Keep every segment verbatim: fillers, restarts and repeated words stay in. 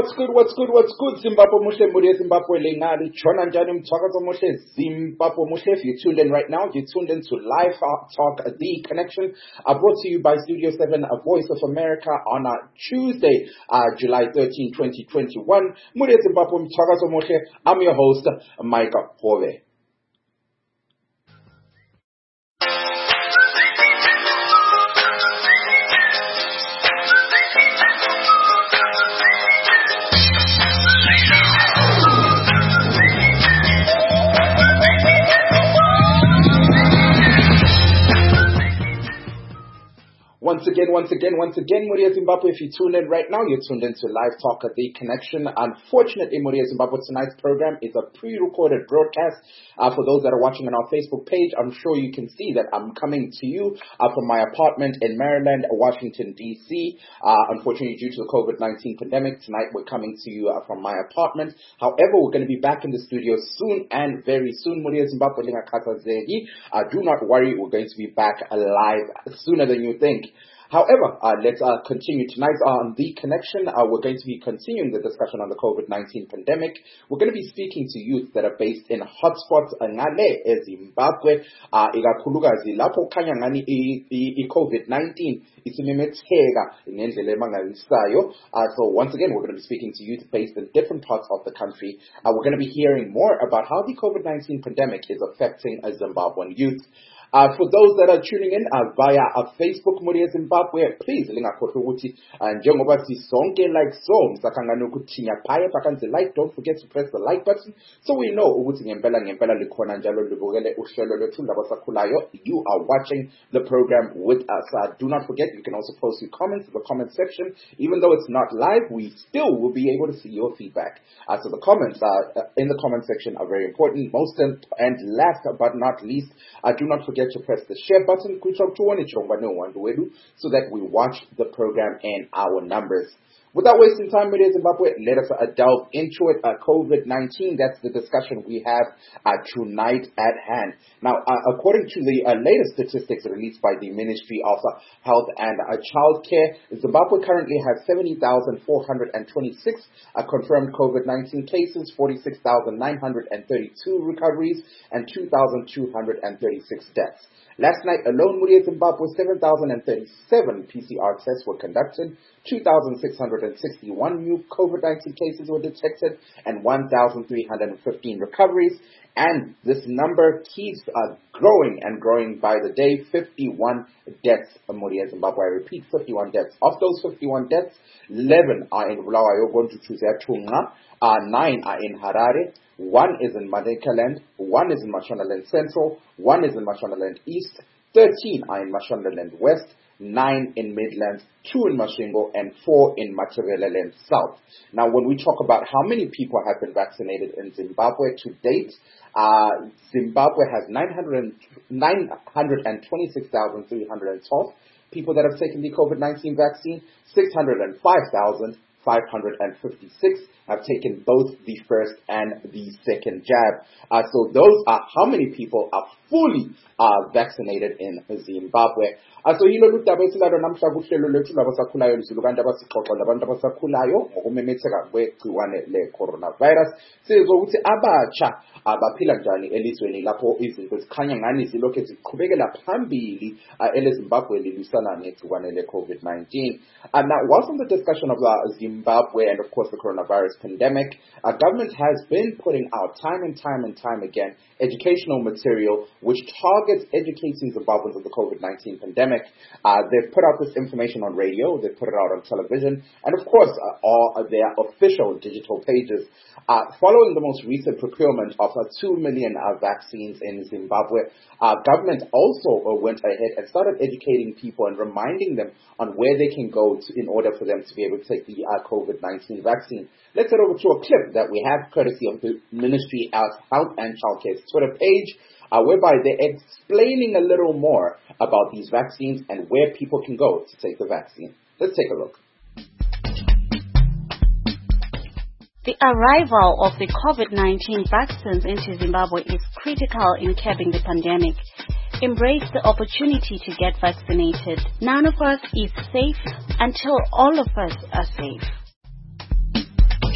What's good, what's good, what's good, Zimbabwe Mushe, Mudia Zimbabwe Lingari, Chona Janim, Takazo Mushe, Zimbabwe Mushe. If you're tuned in right now, you're tuned in to Live Talk, The Connection, uh, brought to you by Studio seven, a Voice of America, on uh, Tuesday, uh, July thirteenth, twenty twenty-one. Mudia Zimbabwe, Takazo Mushe, I'm your host, Micah Pove. Once again, once again, once again, Mudia Zimbabwe, if you tune in right now, you're tuned into Live Talk at The Connection. Unfortunately, Mudia Zimbabwe, tonight's program is a pre-recorded broadcast. Uh, for those that are watching on our Facebook page, I'm sure you can see that I'm coming to you uh, from my apartment in Maryland, Washington, D C. Uh, unfortunately, due to the COVID nineteen pandemic, tonight we're coming to you uh, from my apartment. However, we're going to be back in the studio soon and very soon. Mudia Zimbabwe, uh, do not worry, we're going to be back alive sooner than you think. However, uh, let's uh, continue. Tonight on The Connection, uh, we're going to be continuing the discussion on the COVID nineteen pandemic. We're going to be speaking to youth that are based in hotspots ngale eZimbabwe, uh, ikakhulukazi lapho khanya ngani i-COVID nineteen isimemetheka ngendlela emangalisayo. Uh, so once again, we're going to be speaking to youth based in different parts of the country. Uh, we're going to be hearing more about how the COVID nineteen pandemic is affecting a Zimbabwean youth. Uh, for those that are tuning in uh, via uh, Facebook, Mudia Zimbabwe, please lingakhohlwa ukuthi uh, njengoba sisonke like so msakhangana ukuthi nyaphaya bakanze like, don't forget to press the like button so we know ukuthi ngempela ngempela likhona njalo libukele uhlelo lwethu labasakhulayo. You are watching the program with us. Uh, do not forget, you can also post your comments in the comment section. Even though it's not live, we still will be able to see your feedback. Uh, so the comments uh, in the comment section are very important. Most and, and last but not least, uh, do not forget to press the share button so that we watch the program in our numbers. Without wasting time, Mudia Zimbabwe, let us uh, delve into it. Uh, COVID nineteen, that's the discussion we have uh, tonight at hand. Now, uh, according to the uh, latest statistics released by the Ministry of uh, Health and uh, Child Care, Zimbabwe currently has seventy thousand four hundred twenty-six uh, confirmed COVID nineteen cases, forty-six thousand nine hundred thirty-two recoveries, and two thousand two hundred thirty-six deaths. Last night alone, Mudia Zimbabwe, seven thousand thirty-seven P C R tests were conducted, two thousand six hundred sixty-one new COVID nineteen cases were detected, and one thousand three hundred fifteen recoveries. And this number keeps uh, growing and growing by the day. fifty-one deaths, Mudia Zimbabwe. I repeat, fifty-one deaths. Of those fifty-one deaths, eleven are in Bulawayo, going to choose Tunga, uh, nine are in Harare, one is in Madekaland, one is in Mashonaland Central, one is in Mashonaland East, thirteen are in Mashonaland West, nine in Midlands, two in Masvingo, and four in Matabeleland South. Now, when we talk about how many people have been vaccinated in Zimbabwe to date, uh, Zimbabwe has nine hundred twenty-six thousand three hundred twelve people that have taken the COVID nineteen vaccine, six hundred five thousand five hundred fifty-six have taken both the first and the second jab. Uh, so those are how many people are fully uh, vaccinated in Zimbabwe. Uh, so hilo lutaba esilalo namhla kuhlelo lethu labasakhulayo lizilukanti abasixoxa labantu abasakhulayo ngokumemetheka kwegciwane le-coronavirus. Sizokuthi abatsha abaphila njani elizweni lapho izinto zikhanya ngani zilokhu ziqhubekela phambili uh, eleZimbabwe lilisana negciwane le-COVID nineteen. Uh, now, whilst on the discussion of uh, Zimbabwe and of course the coronavirus pandemic, our government has been putting out time and time and time again educational material which targets educating Zimbabweans of the COVID nineteen pandemic. Uh, they've put out this information on radio, they've put it out on television, and of course uh, all their official digital pages. Uh, following the most recent procurement of uh, two million uh, vaccines in Zimbabwe, our uh, government also uh, went ahead and started educating people and reminding them on where they can go to, in order for them to be able to take the uh, COVID nineteen vaccine. Let's head over to a clip that we have courtesy of the Ministry of Health and Child Care's Twitter page, uh, whereby they're explaining a little more about these vaccines and where people can go to take the vaccine. Let's take a look. The arrival of the COVID nineteen vaccines into Zimbabwe is critical in curbing the pandemic. Embrace the opportunity to get vaccinated. None of us is safe until all of us are safe.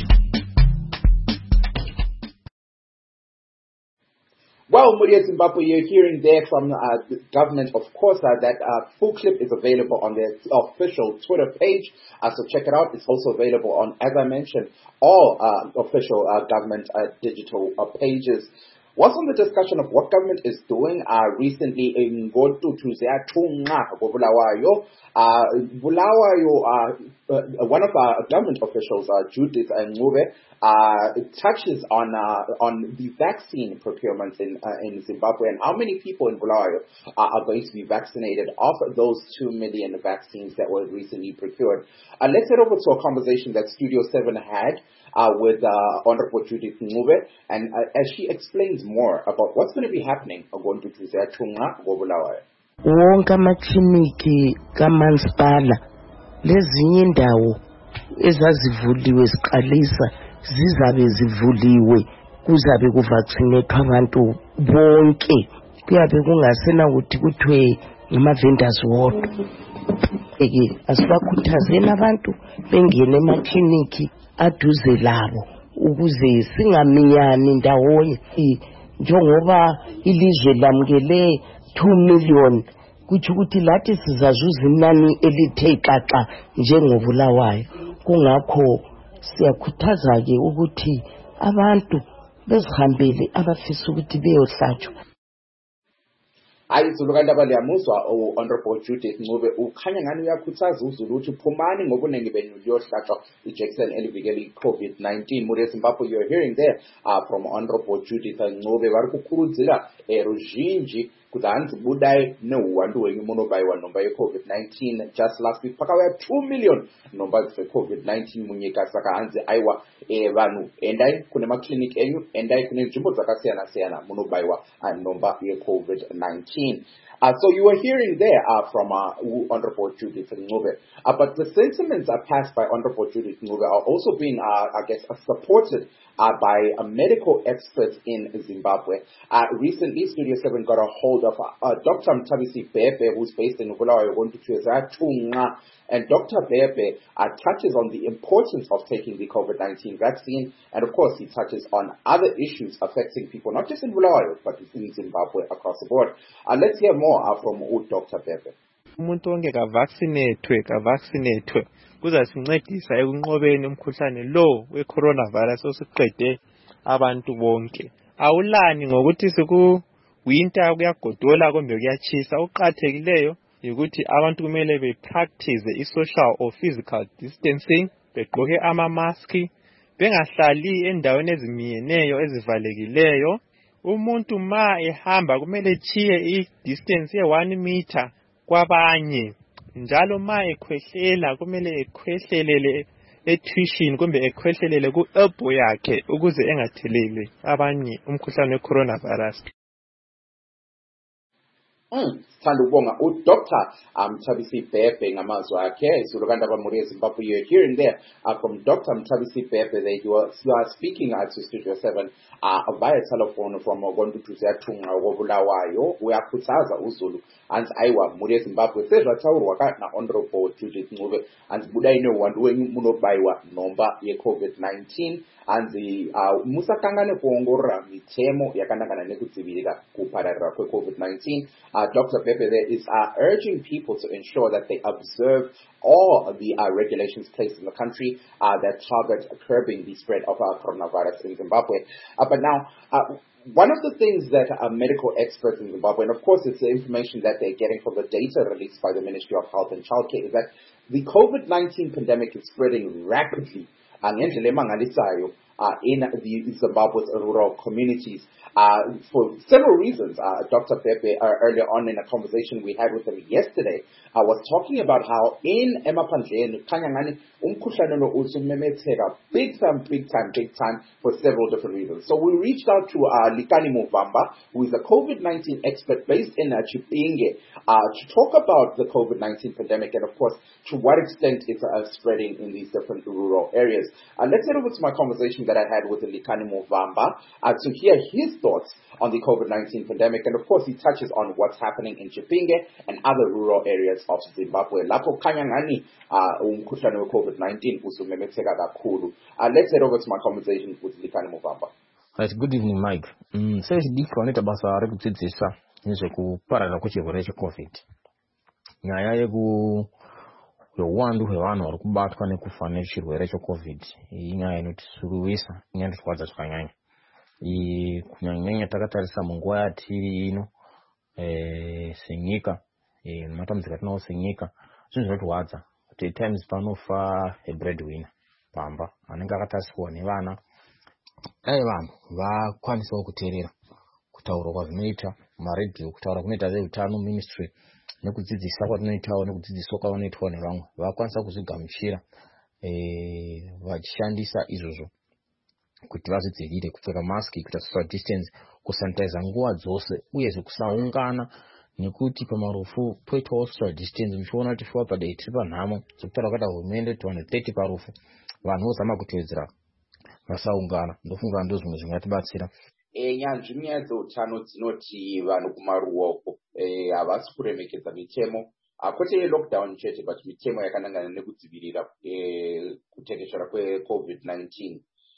Well, Muria Zimbabwe, you're hearing there from uh, the government, of course, uh, that uh, full clip is available on their official Twitter page, uh, so check it out. It's also available on, as I mentioned, all uh, official uh, government uh, digital uh, pages. What's on the discussion of what government is doing uh, recently in Gotu Tuzea Tunga Bulawayo? Uh, Bulawayo, uh, uh, one of our government officials, uh, Judith Ngube, uh, touches on uh, on the vaccine procurement in uh, in Zimbabwe and how many people in Bulawayo uh, are going to be vaccinated of those two million vaccines that were recently procured. Uh, let's head over to a conversation that Studio seven had Uh, with uh, Honorable Judith Ngube, and uh, as she explains more about what's going to be happening wonke amakliniki kamasipala lezinye indawo ezazivuliwe ziqalisa zizabe zivuliwe kuzabe kuvaccinate abantu bonke kuyabe kungasena ukuthi kuthiwe ngama-vendors wodwa eke asibakhuthazeni abantu bengene emakliniki aduze labo ukuze singaminyani ndawonye njengoba ilizwe lamukele two million kuthi ukuthi lathi sizazuza inani elithe xaxa njengobulawayo kungakho siyakhuthaza ke ukuthi abantu bezihambele abafisa ukuthi beyohlatshwa. Hayi Zulu kanti abaliyamuzwa Honorable Judith Ngube ukhanya ngani uyakhuthaza uZulu ukuthi phumani ngobunengi benu liyohlatshwa ijekiseni elivikela i-COVID nineteen. Muria Zimbabwe, you're hearing there uh, from Honorable Judith Ngube vari kukurudzira ruzhinji kuti hanzi budai neuwandu wenyu munobayiwa nhomba ye-COVID nineteen. Just last week pakauya two million nhomba dze-COVID nineteen munyika, saka hanzi aiwa eh, vanhu endai kune makliniki enyu, endai kune nzvimbo dzakasiyana siyana munobayiwa uh, nhomba ye-COVID nineteen. Uh, so you were hearing there uh, from uh, Honorable Judith Ngube. Uh, but the sentiments are passed by Honorable Judith Ngube are also being, uh, I guess, uh, supported uh, by a medical expert in Zimbabwe. Uh, recently, Studio seven got a hold of uh, uh, Doctor Mtabisi Bhebhe, who's based in Bulawayo, and Doctor Bhebhe uh, touches on the importance of taking the COVID nineteen vaccine, and of course he touches on other issues affecting people, not just in Bulawayo, but in Zimbabwe across the board. Uh, let's hear more uh, from Doctor Bhebhe. Umuntu onke ka vaccinate ka vaccinate kuzasincedisa ekunqobeni umkhuhlane lo we-coronavirus osiqede abantu bonke. Awulani ngokuthi siku winter kuyagodola kumbe kuyachisa. Oqathekileyo ukuthi abantu kumele be practice i-social or physical distancing, begqoke ama-maski, bengahlali endaweni ezimiyeneyo ezivalekileyo. Umuntu ma ehamba kumele chiye i-distance ye one meter kwabanye. Njalo ma ekhwehlela kumele ekhwehlelele etuition kumbe ekhwehlelele ku elbow yakhe ukuze engathelele abanye umkhuhlane we-coronavirus. Mm, Sithanda ukubonga uDoctor Mtabisi Bhebhe ngamazwi akhe. Zulu kanti abamuria Zimbabwe, you're hearing there uh, from Doctor Mtabisi Bhebhe that you are, you are speaking uh, to Studio seven uh, via telephone from Gondo Tuzetunga Wobulawayo. Uyakhuthaza uZulu anzi aiwa muria Zimbabwe sezvataurwa kana Honorable Judith Ngube anzi budai neuwandu wenyu munobayiwa nhomba ye-COVID nineteen anzi uh, musakangane kuongorora mitemo yakanangana nekudzivirira kupararira kwe-COVID nineteen. Uh, Doctor Bhebhe there is uh, urging people to ensure that they observe all the uh, regulations placed in the country uh, that target curbing the spread of uh, coronavirus in Zimbabwe. Uh, but now, uh, one of the things that uh, medical experts in Zimbabwe, and of course it's the information that they're getting from the data released by the Ministry of Health and Childcare, is that the COVID nineteen pandemic is spreading rapidly uh, uh, in the Zimbabwe's rural communities. Uh, for several reasons. Uh, Doctor Bhebhe, uh, earlier on in a conversation we had with him yesterday, uh, was talking about how in Emaphandleni, Kanyangani, umkhuhlane lo usumemetheka big time, big time, big time for several different reasons. So we reached out to uh, Likani Muvamba, who is a COVID nineteen expert based in uh, Chipinge, uh, to talk about the COVID nineteen pandemic and, of course, to what extent it's uh, spreading in these different rural areas. Uh, let's head over to my conversation that I had with Likani Muvamba uh, to hear his thoughts on the COVID nineteen pandemic, and of course he touches on what's happening in Chipinge and other rural areas of Zimbabwe. Lapho kanyangani umkhuhlane we COVID nineteen usumemetheka kakhulu. Let's head over to my conversation with Likani Muvamba. Right, good evening, Mike. Mm, so chidiki wanoita basa rekudzidzisa nezvekupararira kwechirwere checovid. Nyaya yeku uwandu hwevanhu vari kubatwa nekufa nechirwere checovid inyaya inotishuruwisa, inotitwadza zvakanyanya. Kunyanya takatarisa munguva yatiri ino eh, senyika, eh, matambudziko atinawo senyika, zvinhu zvinotwadza kuti times panofa a breadwinner pamba anenge akatariswa nevana. Dai vanhu vakwanisawo kuteerera kutaura kwazvinoita maredhiyo, kutaura kunoita vezveutano ministry, nekudzidzisa kwatinoitawo nekudzidziswa kwavanoitwa nevamwe, vakwanisa kuzvigamuchira eh, vachishandisa izvozvo kuti vazvidzivirire, kupfeka maski, kuita social distance, kusanitiza nguva dzose, uyezve kusaungana, nekuti pamarufu poitawo social distance. Muchiona kuti shuwa padai tiri panhamo dzokutaura kwata hurumende kuti vanhu thirty parufu, vanhu vozama kutevedzera vasaungana. Ndofunga ndo zvimwe zvingatibatsira. E, nyanzvi nyaya dzeutano dzinoti vanhu kumaruoko havasi e, kuremekedza mitemo, kwete lockdown chete, but mitemo yakanangana nekudzivirira e, kutekeshera kwecovid nineteen.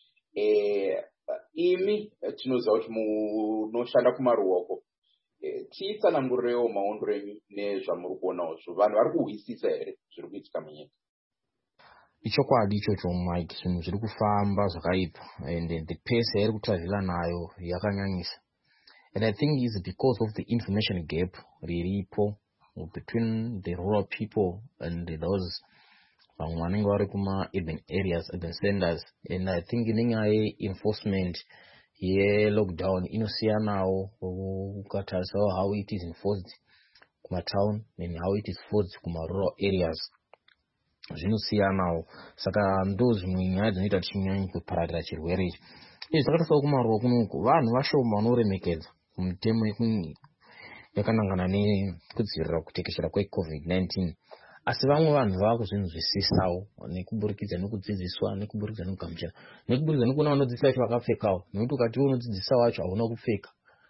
E, imi tinoziva kuti munoshanda kumaruoko, e, tiitsanangurewo maondero enyu nezvamuri kuonawo zvo, vanhu vari kuhwisisa here zviri kuitika munyika? Ichokwadi ichocho Mike, zvinhu zviri kufamba zvakaipa, and the pace yairi kutravela nayo yakanyanyisa. And I think it's because of the information gap riripo between the rural people and those vanenge vari kuma urban areas, urban centers. And I think nenyaya enforcement ye lockdown inosiyanawo ukatarisawo how it is enforced kuma town and how it is enforced kuma rural areas. Zvinosiyanawo, saka ndo zvimwe nyaya dzinoita tichinyanya kupararira chirwere ichi. Izvi zvakatasawo kumaruwa kunoku, vanhu vashoma vanoremekedza mitemo yakanangana nekudzivirira kutekeshera kwecovid nineteen, asi vamwe vanhu vava kuzvinzwisisawo nekuburikidza nekudzidziswa, nekuburikidza nekugamuchira, nekuburikidza nekuona vanodzidzisa vacho vakapfekawo, nekuti ukati unodzidzisa wacho hauna kupfeka,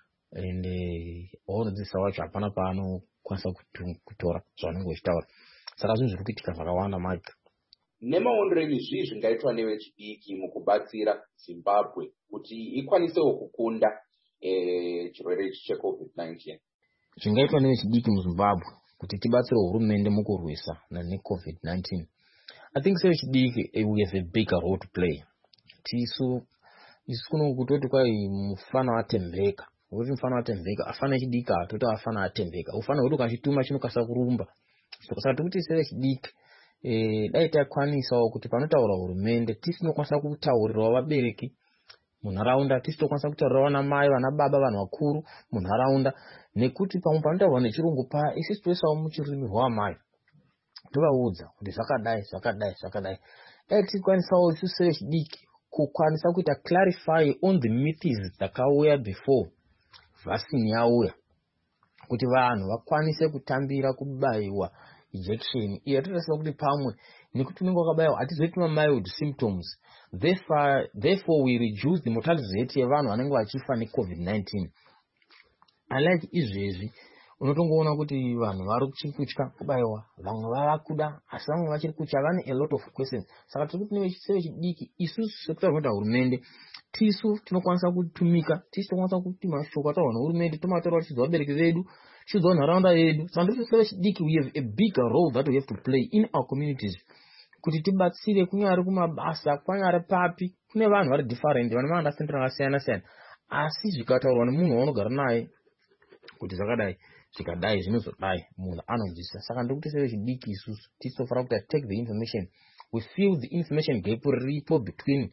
ende waunodzidzisa wacho hapana paanokwanisa kutora zvavanenge vachitaura. Saka zvinhu zviri kuitika zvakawanda Mike. Nemaondero enyu zvii zvingaitwa nevechidiki mukubatsira Zimbabwe kuti ikwanisewo kukunda eh, chirwere ichi checovid nineteen? Zvingaitwa nevechidiki muZimbabwe kuti tibatsire hurumende mukurwisa necovid nineteen. I think sevechidiki we have a bigger role to play. Tisu isu kuno kutoti kwai mufana atembeka. Kuti mufana atembeka, afana echidiki atoti afana atembeka. Ufana huri ukachituma chinokasa kurumba. Saka tikuti sevechidiki eh dai takwanisawo kuti panotaura hurumende tisi tinokwanisa kutaurira vabereki munharaunda, tisi tinokwanisa kutaurira vana mai, vana baba, vanhu vakuru munharaunda, nekuti pamwe panotaurwa nechirungu paya isi toisawo muchirimi rwamai tovaudza kuti zvakadai zvakadai zvakadai. Dai tikwanisawo isu sevechidiki kukwanisa kuita clarify on the myths dzakauya before vaccine yauya, kuti vanhu vakwanise kutambira kubaiwa injection iyo totasema kuti pamwe nekuti unenge wakabaiwa hatizoiti mild symptoms, therefore, therefore we reduce the mortality rate yevanhu vanenge vachifa necovid nineteen. Unlike izvezvi unotongoona kuti vanhu vari kutya kubaiwa, vamwe vava kuda, asi vamwe vachiri kutya, vane a lot of questions. Saka tiri kuti nevechidiki isusu sekutaura kuti hurumende tisu tinokwanisa kutumika, tisu tinokwanisa kuti mashoko ataurwa nehurumende tomataura tichidza vabereki vedu, tichidza nharaunda yedu. Saka ndiri kuti sevechidiki we have a bigger role that we have to play in our communities, kuti tibatsire kunyari kumabasa, kwanyari papi, kune vanhu vari different, vane maunderstanding akasiyana siyana, asi zvikataurwa nemunhu waunogara naye kuti zvakadai zvikadai zvinozodai, munhu anonzwisisa. Saka ndiri kuti sevechidiki isusu tisofanira kuti take the information, we feel the information gap riripo between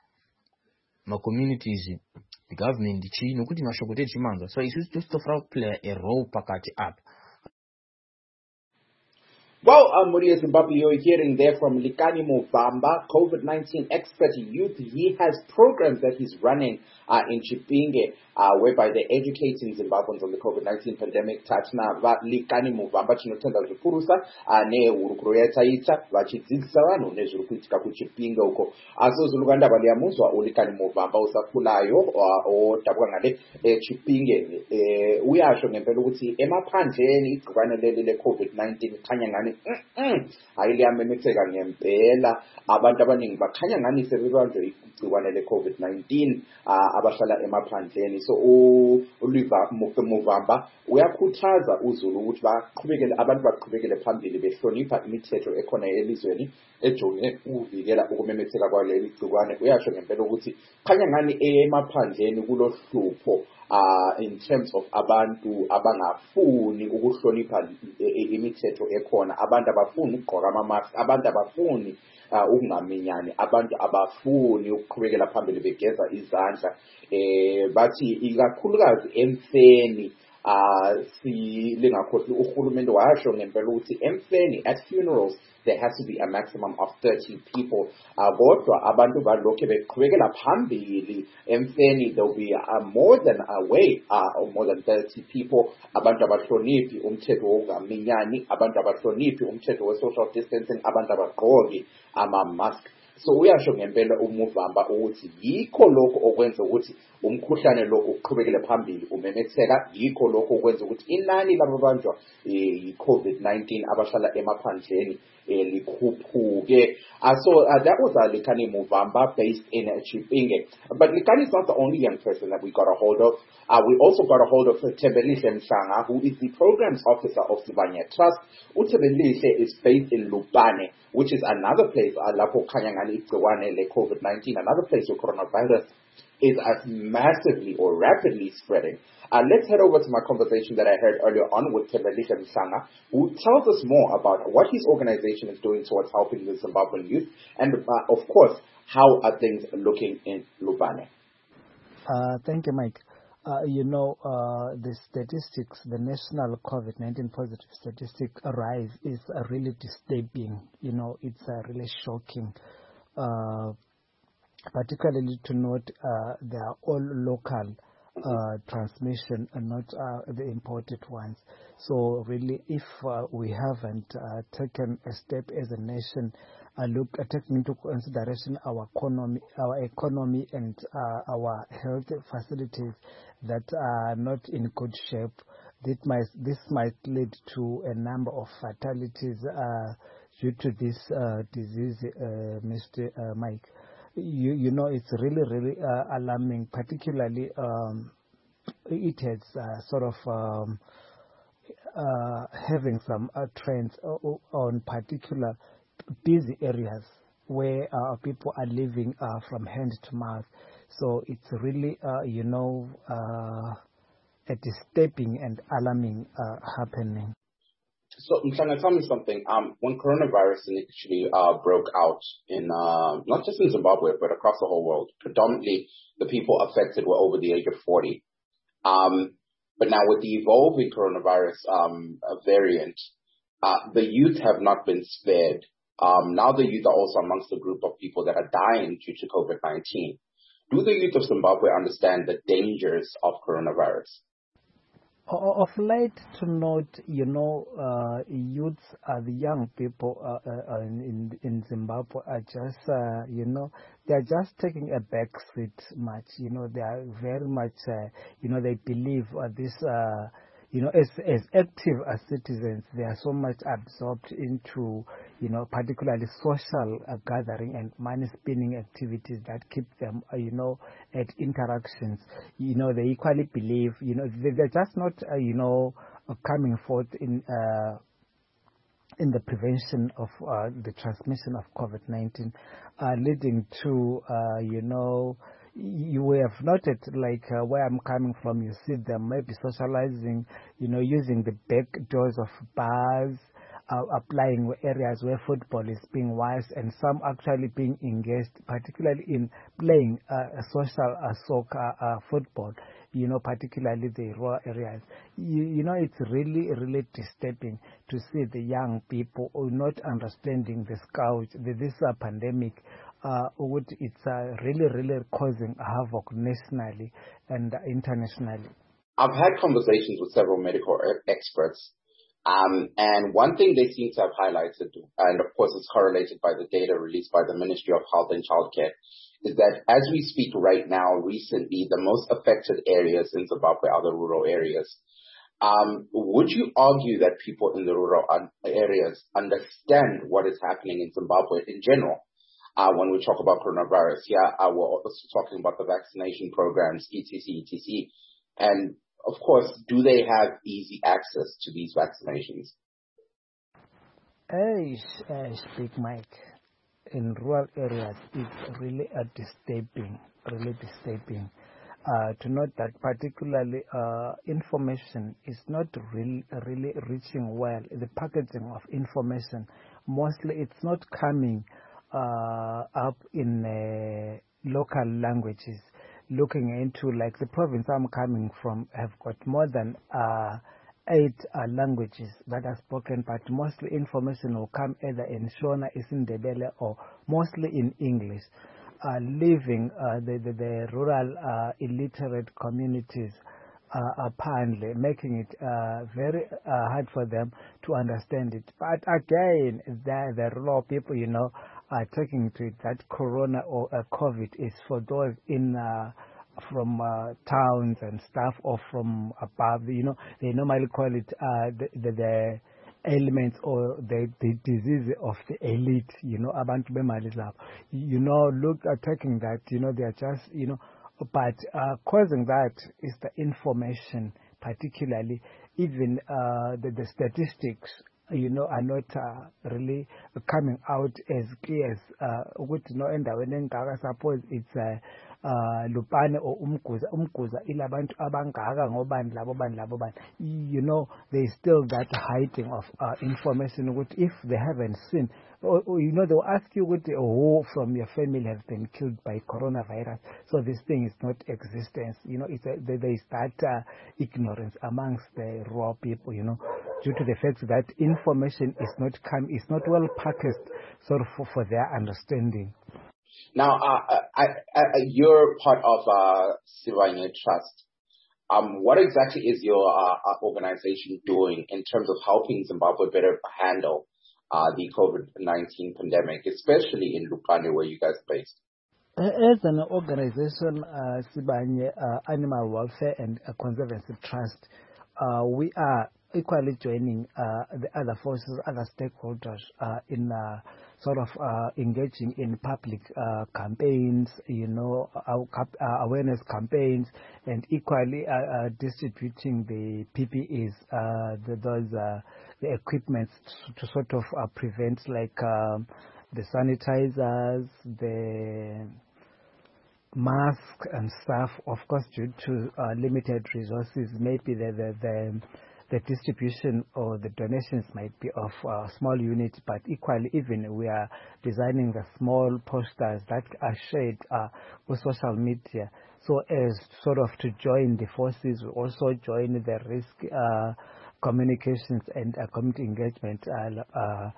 ma communities, the government chi, nokuti mashoko techimanzwa. So isusu tisofanira play a role pakati apa. Well, um, Maria Zimbabwe, you're hearing there from Likani Muvamba, COVID nineteen expert youth. He has programs that he's running uh, in Chipinge, uh, whereby they're educating Zimbabweans on the COVID nineteen pandemic. Tachna va Likani Muvamba chinotenda zvipurusa ne hurukuro yataita vachidzidzisa vanhu nezviri kuitika kuChipinge uko. Azozulukanda bali yamuzwa uLikani Muvamba usakulayo otabuka ngale Chipinge uyasho ngempela ukuthi emaphandleni igciwane leli le COVID nineteen khanya ngani hayi liyamemetheka ngempela. Abantu abaningi bakhanya ngani sebebanjwe igciwane le-COVID nineteen abahlala emaphandleni. So uLiva Muvamba uyakhuthaza uZulu ukuthi baqhubekele abantu baqhubekele phambili behlonipha imithetho ekhona elizweni ejonge ukuvikela ukumemetheka kwaleli gciwane. Uyasho ngempela ukuthi khanya ngani emaphandleni kulohlupho uh in terms of abantu abangafuni ukuhlonipha imithetho ekhona, abantu abafuni ukugqoka ama-mask, abantu abafuni ukungaminyani, abantu abafuni ukuqhubekela phambili begeza izandla. Eh bathi ikakhulukazi emfeni uh silingakhohli uhulumende washo ngempela ukuthi emfeni at funerals there has to be a maximum of thirty people. Kodwa abantu balokho beqhubekela phambili emfeni there will be uh, more than a way uh, or more than thirty people. Abantu abahloniphi umthetho wokungaminyani, abantu abahloniphi umthetho we-social distancing, abantu abagqoki ama-mask. So uyasho ngempela uMuvamba ukuthi yikho lokho okwenza ukuthi umkhuhlane lo uqhubekele phambili umemetheka, yikho lokho okwenza ukuthi inani lababanjwa i-COVID nineteen abahlala emaphandleni likhuphuke. Uh, so uh, that was uh, Likani Muvamba based in uh, Chipinge. But Likani is not the only young person that we got a hold of. Uh, we also got a hold of uh, Tebelihle Mhlanga, who is the programs officer of Sibanye Trust. Utebelihle is based in Lupane, which is another place, uh, Lapo Kanyangani le COVID nineteen, another place where coronavirus is as massively or rapidly spreading. Uh, let's head over to my conversation that I heard earlier on with Tebelihle Mhlanga, who tells us more about what his organization is doing towards helping the Zimbabwean youth, and uh, of course, how are things looking in Lupane. Uh, thank you, Mike. Uh, you know, uh, the statistics, the national COVID nineteen positive statistic rise is uh, really disturbing. You know, it's uh, really shocking. Uh, particularly to note, uh, they are all local uh, transmission and not uh, the imported ones. So really, if uh, we haven't uh, taken a step as a nation, uh, look uh, taking into consideration our economy, our economy and uh, our health facilities that are not in good shape, this might this might lead to a number of fatalities uh, due to this uh, disease, uh, Mister Uh, Mike. You, you know, it's really, really uh, alarming, particularly um, it has uh, sort of um, uh, having some uh, trends on particular busy areas where uh, people are living uh, from hand to mouth. So it's really, uh, you know, uh, a disturbing and alarming uh, happening. So, Mhlanga, tell me something. Um, when coronavirus initially uh, broke out in, uh, not just in Zimbabwe, but across the whole world, predominantly the people affected were over the age of forty. Um, but now with the evolving coronavirus um, variant, uh, the youth have not been spared. Um, now the youth are also amongst the group of people that are dying due to COVID nineteen. Do the youth of Zimbabwe understand the dangers of coronavirus? Of late, to note, you know, uh, youths, uh, the young people uh, uh, in in Zimbabwe are just, uh, you know, they are just taking a back seat much. You know, they are very much, uh, you know, they believe uh, this. Uh, You know, as as active as citizens, they are so much absorbed into, you know, particularly social uh, gathering and money spinning activities that keep them, uh, you know, at interactions. You know, they equally believe, you know, they, they're just not, uh, you know, uh, coming forth in uh, in the prevention of uh, the transmission of COVID nineteen, uh, leading to, uh, you know. You have noted, like uh, where I'm coming from, you see them maybe socializing, you know, using the back doors of bars, uh, applying areas where football is being watched, and some actually being engaged, particularly in playing uh, social uh, soccer, uh, football, you know, particularly the rural areas. You, you know, it's really, really disturbing to see the young people not understanding the scourge, this uh, pandemic. Uh, what it's uh, really, really causing havoc nationally and internationally. I've had conversations with several medical experts, um, and one thing they seem to have highlighted, and of course it's correlated by the data released by the Ministry of Health and Childcare, is that as we speak right now, recently, the most affected areas in Zimbabwe are the rural areas. Um, would you argue that people in the rural un- areas understand what is happening in Zimbabwe in general? Uh, when we talk about coronavirus, yeah, uh, we're also talking about the vaccination programs, et cetera, et cetera. And of course, do they have easy access to these vaccinations? Hey, uh, Big Mike, in rural areas, it's really a disturbing, really disturbing. Uh, to note that particularly uh, information is not really, really reaching well. The packaging of information, mostly it's not coming uh, up in uh, local languages. Looking into, like, the province I'm coming from have got more than uh, eight uh, languages that are spoken, but mostly information will come either in Shona, Isindebele, or mostly in English. Uh, leaving uh, the, the, the rural uh, illiterate communities uh, apparently, making it uh, very uh, hard for them to understand it. But again, the, the rural people, you know, are taking to it that corona or uh, COVID is for those in uh, from uh, towns and stuff, or from above. You know, they normally call it uh, the, the, the ailments or the, the disease of the elite, you know, abantu bemali zabo. You know, look at taking that, you know, they are just, you know, but uh, causing that is the information, particularly even uh, the, the statistics, you know, are not uh, really coming out as clear as uh, ukuthi no endaweni engaka, suppose it's uh, uh, Lupane or Umkuza, Umkuza ilabantu abangaka ngobani labo bani labo bani. You know, there's still that hiding of uh, information. If they haven't seen, or, or, you know, they'll ask you what who from your family has been killed by coronavirus. So this thing is not existence. You know, it's a, there is that uh, ignorance amongst the raw people. You know, due to the fact that information is not come, is not well packaged, sort of for, for their understanding. Now, uh, I, I, you're part of uh, Sibanye Trust. Um, what exactly is your uh, organization doing in terms of helping Zimbabwe better handle uh, the COVID nineteen pandemic, especially in Lupane, where you guys are based? As an organization, uh, Sibanye uh, Animal Welfare and uh, Conservancy Trust, uh, we are equally joining uh, the other forces, other stakeholders uh, in uh, sort of uh, engaging in public uh, campaigns, you know, uh, uh, awareness campaigns, and equally uh, uh, distributing the P P Es, uh, the, those uh, the equipments to, to sort of uh, prevent, like um, the sanitizers, the masks and stuff. Of course, due to uh, limited resources, maybe the the, the the distribution or the donations might be of uh, small units, but equally even we are designing the small posters that are shared uh, with social media, so as sort of to join the forces. We also join the risk uh, communications and uh, community engagement uh, uh,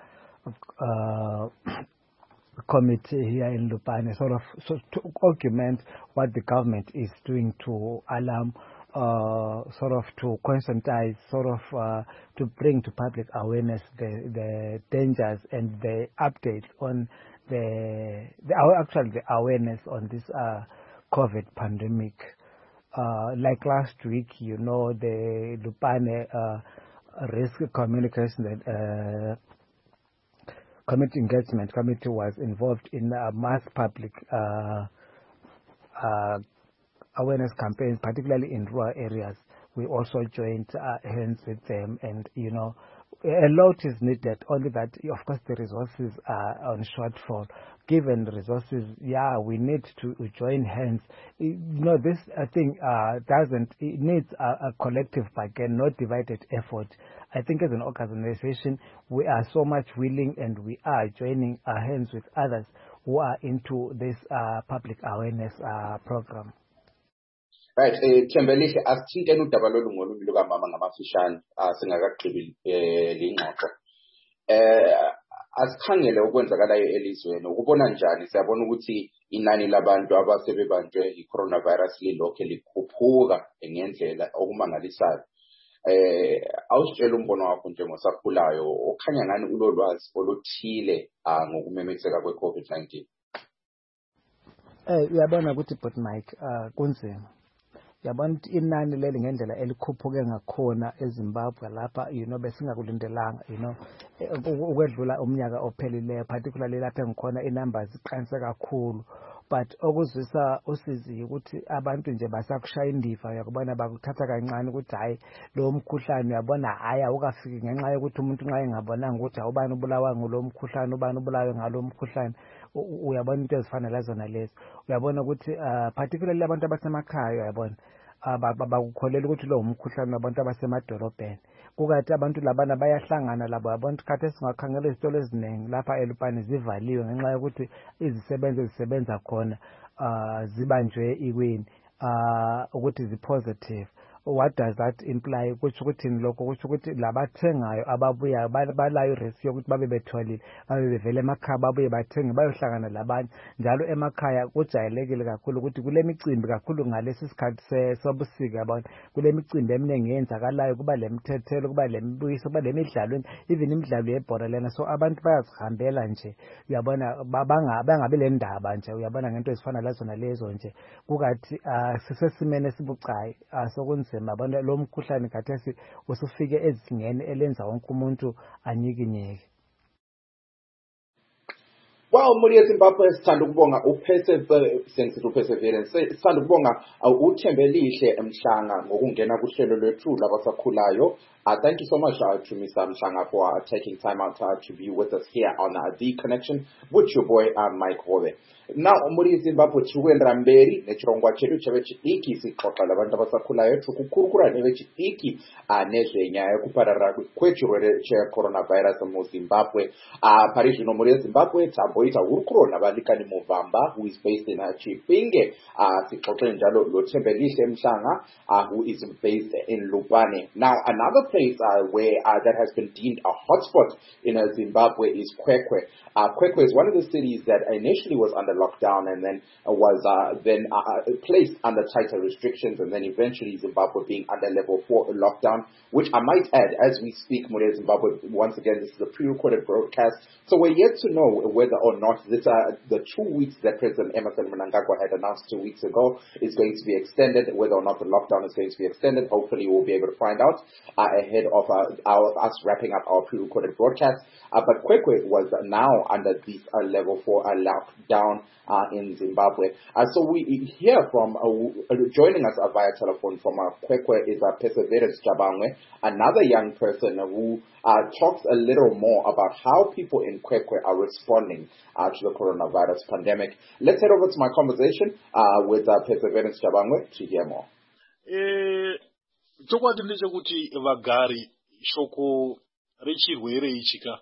uh, committee here in Lupane, sort of so to augment what the government is doing to alarm, uh, sort of to conscientize, sort of uh, to bring to public awareness the, the dangers and the updates on the, the actually the awareness on this uh, COVID pandemic. Uh, like last week, you know, the Lupane uh, risk communication and uh, community engagement committee was involved in a mass public uh, uh, awareness campaigns, particularly in rural areas. We also joined uh, hands with them, and you know, a lot is needed. Only that, of course, the resources are on shortfall. Given the resources, yeah, we need to join hands. You know, this I think uh, doesn't. It needs a, a collective bargain, not divided effort. I think as an organization, we are so much willing, and we are joining our hands with others who are into this uh, public awareness uh, program. Right, eh Thembelihle, asithintene udaba lolu ngolumi lukamama ngamafishane singakagqibi le ngxoxo. Eh asikhangele okwenzakalayo elizweni. Ukubona njani? Siyabona ukuthi inani labantu abasebebanjwe i-coronavirus lilokho likhuphuka ngendlela okumangalisayo. Eh awusitshela umbono wakho njengosakhulayo, okhanya ngani ulolwazi oluthile ngokumemetheka kwe-COVID nineteen. Eh uyabona ukuthi but Mike uh kunzima. yabona ukuthi inani leli ngendlela elikhuphuke ngakhona eZimbabwe lapha you know besingakulindelanga you know ukwedlula umnyaka ophelileyo particularly lapha engikhona inumbers iqanse kakhulu. But okuzwisa usizi ukuthi abantu nje basakushaya indiva yakubona bakuthatha kancane ukuthi hayi lo mkhuhlane uyabona hayi awukafiki ngenxa yokuthi umuntu nxa engabonanga ukuthi awubani ubulawa ngulo mkhuhlane ubani ubulawe ngalo mkhuhlane uyabona into ezifana lazona lezo uyabona ukuthi particularly abantu abasemakhaya uyabona bakukholela ukuthi lo umkhuhlane wabantu abasemadolobheni kukathi abantu labana bayahlangana labo yabona ukuthi khathi singakhangela izitolo eziningi lapha eLupane zivaliwe ngenxa yokuthi izisebenzi ezisebenza khona zibanjwe ikweni ukuthi zi-positive. What does that imply? Kutsho ukuthi lokho kutsho ukuthi labathengayo ababuya balayo risk yokuthi babe betholile babe bevele emakhaya babuye bathenge bayohlangana labanye njalo emakhaya kujayelekile kakhulu ukuthi kule micimbi kakhulu ngalesi sikhathi sobusika yabona kule micimbi eminingi yenzakalayo kuba lemthethelo kuba lemibuyiso kuba lemidlalo even imidlalo yebhola lena so abantu bayazihambela nje uyabona bangabe le ndaba nje uyabona ngento ezifana lazona lezo nje kukathi sisesimene esibucayi sokunzima abantu lo mkhuhlane khathesi usufike ezingeni elenza wonke umuntu anyikinyeke. Well, muri eZimbabwe sithanda ukubonga uPerseverance uPerseverance sithanda ukubonga uThembelihle Mhlanga ngokungena kuhlelo lwethu labasakhulayo. Uh, thank you so much uh, to Mister Mhlanga for uh, taking time out uh, to be with us here on uh, The Connection with your boy uh, Mike Hove. Now, muri Zimbabwe chiwendera mberi nechirongwa chedu cheve chidiki sixoxa labantu abasakhulayo tikukurukura neve chidiki uh, nezvenyaya yekupararira kwechirwere checoronavirus muZimbabwe. Uh, pari zvino muri Zimbabwe tamboita hurukuro navalikani Muvamba who is based in uh, Chipinge. Uh, sixoxe njalo loThembelihle Mhlanga uh, who is based in Lupane. Now, another place uh, where uh, that has been deemed a hotspot in uh, Zimbabwe is Kwekwe. Uh, Kwekwe is one of the cities that initially was under lockdown and then uh, was uh, then uh, placed under tighter restrictions and then eventually Zimbabwe being under level four lockdown, which I might add, as we speak, Muria Zimbabwe, once again, this is a pre-recorded broadcast, so we're yet to know whether or not this, uh, the two weeks that President Emmerson Mnangagwa had announced two weeks ago is going to be extended, whether or not the lockdown is going to be extended. Hopefully we'll be able to find out uh, ahead of uh, our, us wrapping up our pre-recorded broadcast. Uh, but Kwekwe was now under this uh, level four uh, lockdown uh, in Zimbabwe. Uh, so we hear from, uh, joining us uh, via telephone from uh, Kwekwe is uh, Perseverance Jabangwe, another young person who uh, talks a little more about how people in Kwekwe are responding uh, to the coronavirus pandemic. Let's head over to my conversation uh, with uh, Perseverance Jabangwe to hear more. Chokwadi ndechekuti vagari shoko rechirwere ichika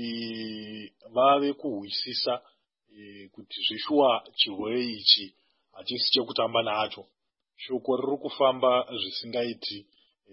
vave kuhwisisa kuti zvishuwa chirwere ichi hachisi chekutamba nacho. Shoko riri kufamba zvisingaiti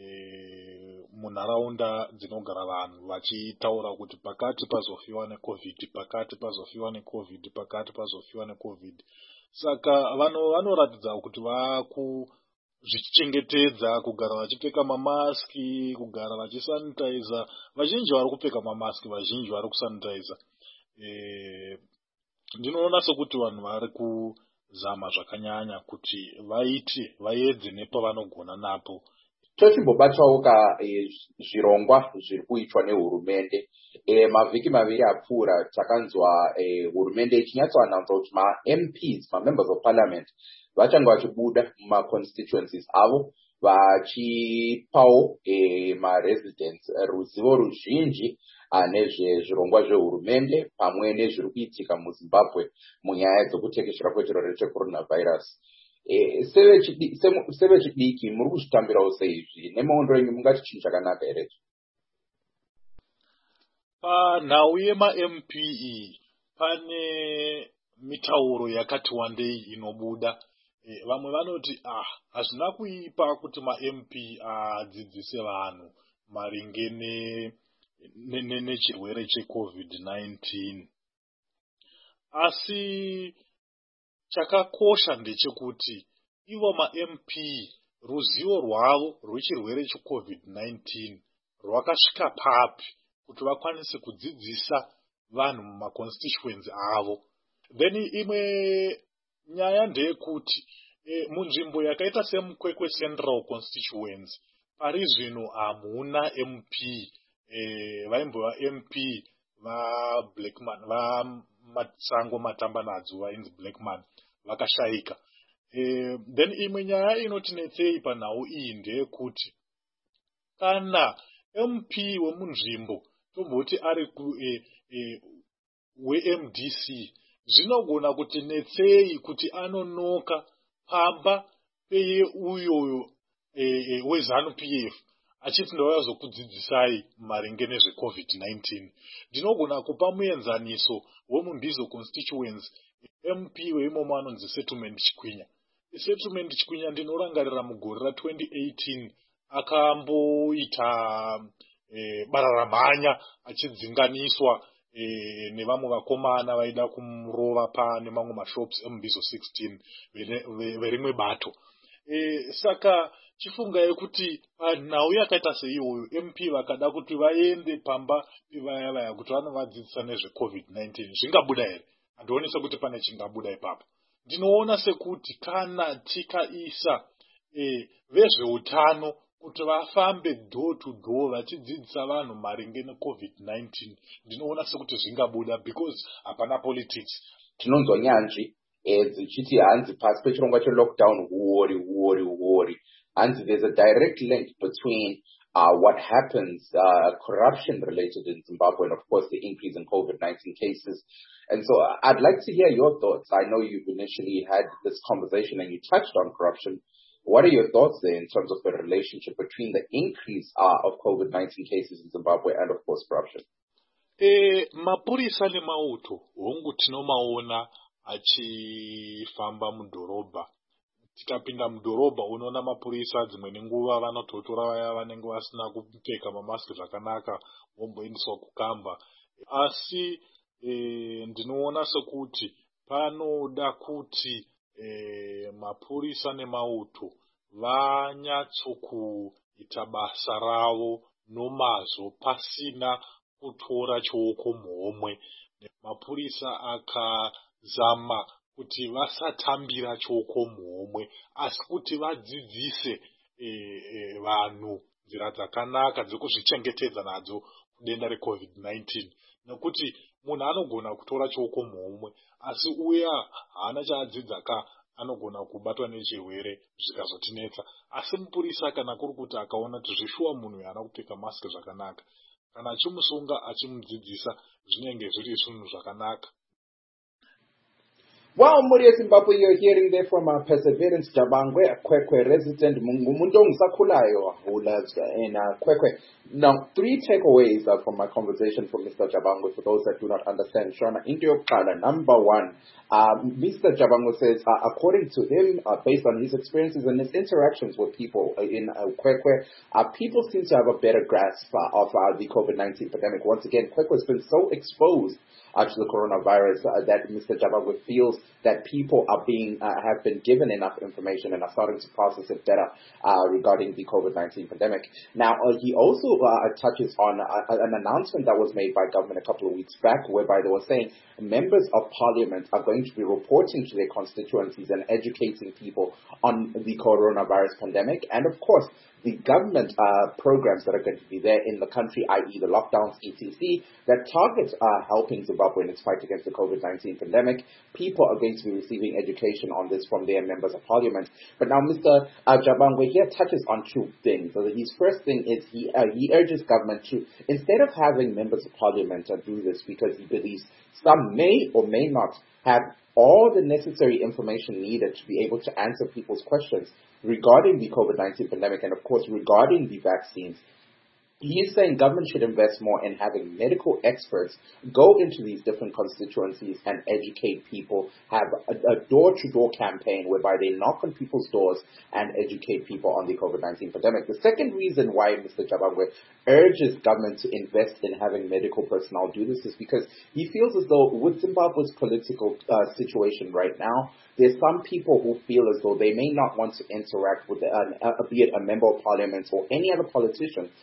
munharaunda dzinogara vanhu vachitaura kuti pakati pazofiwa necovid pakati pazofiwa necovid pakati pazofiwa necovid. Saka vano vanoratidza kuti vaku zvichichengetedza kugara vachipfeka mamaski, kugara vachisanitizer. Vazhinji vari kupfeka mamaski, vazhinji vari kusanitizer. E, ndinoona sekuti vanhu vari kuzama zvakanyanya kuti vaiti vaedze nepavanogona napo. Tochimbobatwawo ka zvirongwa zviri kuitwa nehurumende. E, mavhiki maviri apfuura takanzwa e, hurumende ichinyatsoannounce kuti ma-M Ps, ma-members of parliament, vachanga vachibuda muma-constituencies avo vachipawo e, ma-residents ruzivo ruzhinji nezvezvirongwa zvehurumende pamwe nezviri kuitika muZimbabwe munyaya dzekutekeshera kwechirwere checoronavirus. E, seve chidiki muri kuzvitambirawo seizvi nemaondo enyu mungati chinhu chakanaka here? Panhau yema-M P E pane mitauro yakati wandei inobuda. E, vamwe vanoti ah hazvina kuipa kuti ma-M P adzidzise vanhu maringe ne nechirwere checovid nineteen. Asi chakakosha ndechekuti ivo ma-M P ruzivo rwavo rwechirwere checovid nineteen rwakasvika papi kuti vakwanise kudzidzisa vanhu mumaconstituency avo. Then imwe nyaya ndeyekuti e, munzvimbo yakaita semukwekwe central constituency pari zvino hamuna M P e, vaimbova M P vaBlackman vaMatsango Matambanadzo vainzi Blackman vakashayika. e, then imwe nyaya inotinetsei panhau iyi ndeyekuti kana M P wemunzvimbo tomboti ari ku e, e, we-M D C zvinogona kuti netsei kuti anonoka pamba peye uyoyo e, e, weZANU P F achiti ndauya zokudzidzisai maringe nezveCovid nineteen. Ndinogona kupa muenzaniso weMumbizo constituency M P weimomo anonzi Settlement Chikwinya. Settlement Chikwinya ndinorangarira mugore ra twenty eighteen akamboita e, bararamhanya achidzinganiswa e, nevamwe vakomana vaida kumurova pane mamwe mashops eMumbizo sixteen verimwe bato. E, saka chifungai kuti panhau yakaita seiyoyo M P vakada kuti vaende pamba pevaya vaya kuti vanovadzidzisa nezveCovid nineteen zvingabuda here? Handioni sekuti pane chingabuda ipapo. Ndinoona sekuti kana tikaisa e, vezveutano kuti vafambe door to door vachidzidzisa vanhu maringe neCovid nineteen ndinoona sekuti zvingabuda because hapana politics. Tinonzwa nyanzvi dzichiti hanzi pasi pechirongwa chelockdown huori huori huori. And there's a direct link between uh, what happens, uh, corruption related in Zimbabwe, and of course the increase in COVID nineteen cases. And so I'd like to hear your thoughts. I know you've initially had this conversation and you touched on corruption. What are your thoughts there in terms of the relationship between the increase uh, of COVID nineteen cases in Zimbabwe and of course corruption? E, mapurisa nemauto hongu tinomaona achifamba mudhorobha. Tikapinda mudhorobha unoona mapurisa dzimwe nguva vanototora vaya vanenge vasina kupfeka mamaski zvakanaka vomboendeswa kukamba. Asi e, ndinoona sekuti panoda kuti e, mapurisa nemauto vanyatsokuita basa ravo nomazvo pasina kutora choko muhomwe. Mapurisa akazama kuti vasatambira choko muhomwe asi kuti vadzidzise e, e, vanhu nzira dzakanaka dzekuzvichengetedza nadzo kudenda reCovid nineteen. Nekuti munhu anogona kutora choko muhomwe asi uya haana chaadzidza ka anogona kubatwa nechirwere zvikazotinetsa. Asi mupurisa kana kuri kuti akaona kuti zvishuwa munhu haana kupfeka mask zvakanaka kana achimusunga achimudzidzisa zvinenge zviri zvinhu zvakanaka. Well, Muria Zimbabwe, you're hearing there from uh, Perseverance Jabangwe, a Kwekwe resident, Mungumundong Sakulayo, who lives uh, in uh, Kwekwe. Now, three takeaways uh, from my conversation from Mister Jabangwe, for those that do not understand. Shona, Indio Kala, number one, uh, Mister Jabangwe says, uh, according to him, uh, based on his experiences and his interactions with people uh, in uh, Kwekwe, uh, people seem to have a better grasp uh, of uh, the COVID nineteen pandemic. Once again, Kwekwe has been so exposed Uh, to the coronavirus uh, that Mister Jabangwe feels that people are being uh, have been given enough information and are starting to process it better uh, regarding the COVID nineteen pandemic. Now, uh, he also uh, touches on uh, an announcement that was made by government a couple of weeks back, whereby they were saying members of parliament are going to be reporting to their constituencies and educating people on the coronavirus pandemic, and of course, the government uh, programs that are going to be there in the country, that is the lockdowns, et cetera, that target uh, helping Zimbabwe in its fight against the COVID nineteen pandemic. People are going to be receiving education on this from their members of parliament. But now Mister Uh, Jabangwe here touches on two things. So his first thing is he, uh, he urges government to, instead of having members of parliament uh, do this because he believes some may or may not have all the necessary information needed to be able to answer people's questions regarding the COVID nineteen pandemic and, of course, regarding the vaccines. He is saying government should invest more in having medical experts go into these different constituencies and educate people, have a, a door-to-door campaign whereby they knock on people's doors and educate people on the COVID nineteen pandemic. The second reason why Mister Jabangwe urges government to invest in having medical personnel do this is because he feels as though with Zimbabwe's political uh, situation right now, there's some people who feel as though they may not want to interact with, an, uh, be it a member of parliament or any other politician who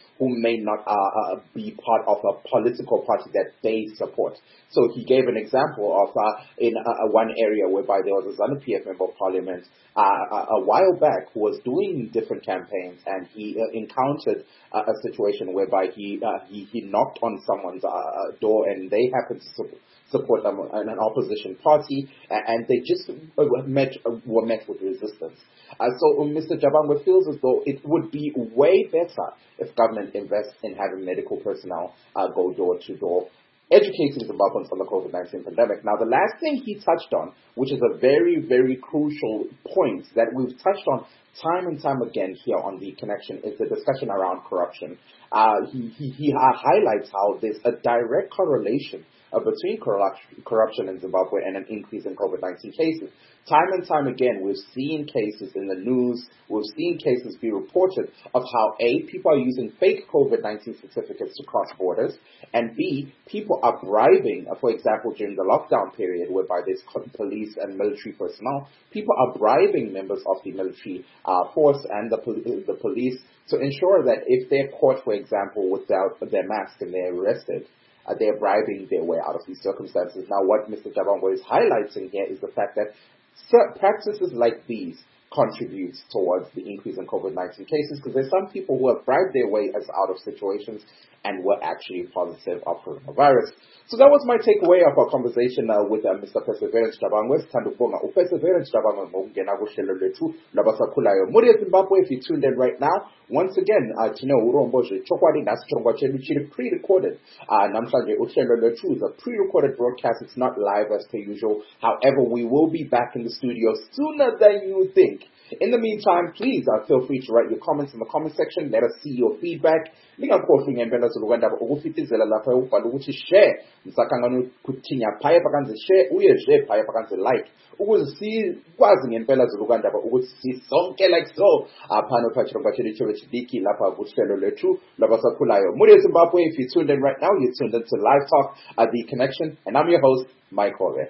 may not uh, uh, be part of a political party that they support. So he gave an example of uh, in uh, one area whereby there was a ZANU-P F member of parliament uh, a, a while back who was doing different campaigns, and he uh, encountered uh, a situation whereby he, uh, he he knocked on someone's uh, door, and they happened to support support them in an opposition party, and they just met, were met with resistance. Uh, so Mister Jabangwe feels as though it would be way better if government invests in having medical personnel uh, go door to door, educating Zimbabweans on the COVID nineteen pandemic. Now, the last thing he touched on, which is a very, very crucial point that we've touched on time and time again here on The Connection, is the discussion around corruption. Uh, he he, he uh, highlights how there's a direct correlation Uh, between corruption, corruption in Zimbabwe and an increase in COVID nineteen cases. Time and time again, we've seen cases in the news, we've seen cases be reported of how A, people are using fake COVID nineteen certificates to cross borders, and B, people are bribing, uh, for example, during the lockdown period whereby there's police and military personnel, people are bribing members of the military uh, force and the, pol- the police to ensure that if they're caught, for example, without their mask and they're arrested, Uh, they're bribing their way out of these circumstances. Now, what Mister Jabangwe is highlighting here is the fact that practices like these contribute towards the increase in COVID nineteen cases, because there's some people who have bribed their way as out of situations and were actually positive of coronavirus. So that was my takeaway of our conversation uh, with uh, Mister Perseverance Jabangwe. Sithanda ukubonga uPerseverance Jabangwe ngokungena kuhlelo lwethu labasakhulayo. Muri eZimbabwe, if you tuned in right now, once again, uh, Tino Uromboje Chokwadi Nasichongwa Chelu Chiri pre-recorded. Uh, Namhlanje uhlelo lwethu is a pre-recorded broadcast. It's not live as per usual. However, we will be back in the studio sooner than you think. In the meantime, please uh, feel free to write your comments in the comment section. Let us see your feedback. Lingakhohlwa ngempela zolukanda ukufitizela lapha ubhala ukuthi share msakangano kuthinya phaya phakanze share uye share phaya phakanze like ukuze sikwazi ngempela zolukanda ukuthi sisonke like so aphana phachiro bacheli chwe chidiki lapha kuhlelo lethu labasakhulayo. Muri eZimbabwe, if you tuned in right now, you tuned in to Live Talk at The Connection, and I'm your host, Mike Hove.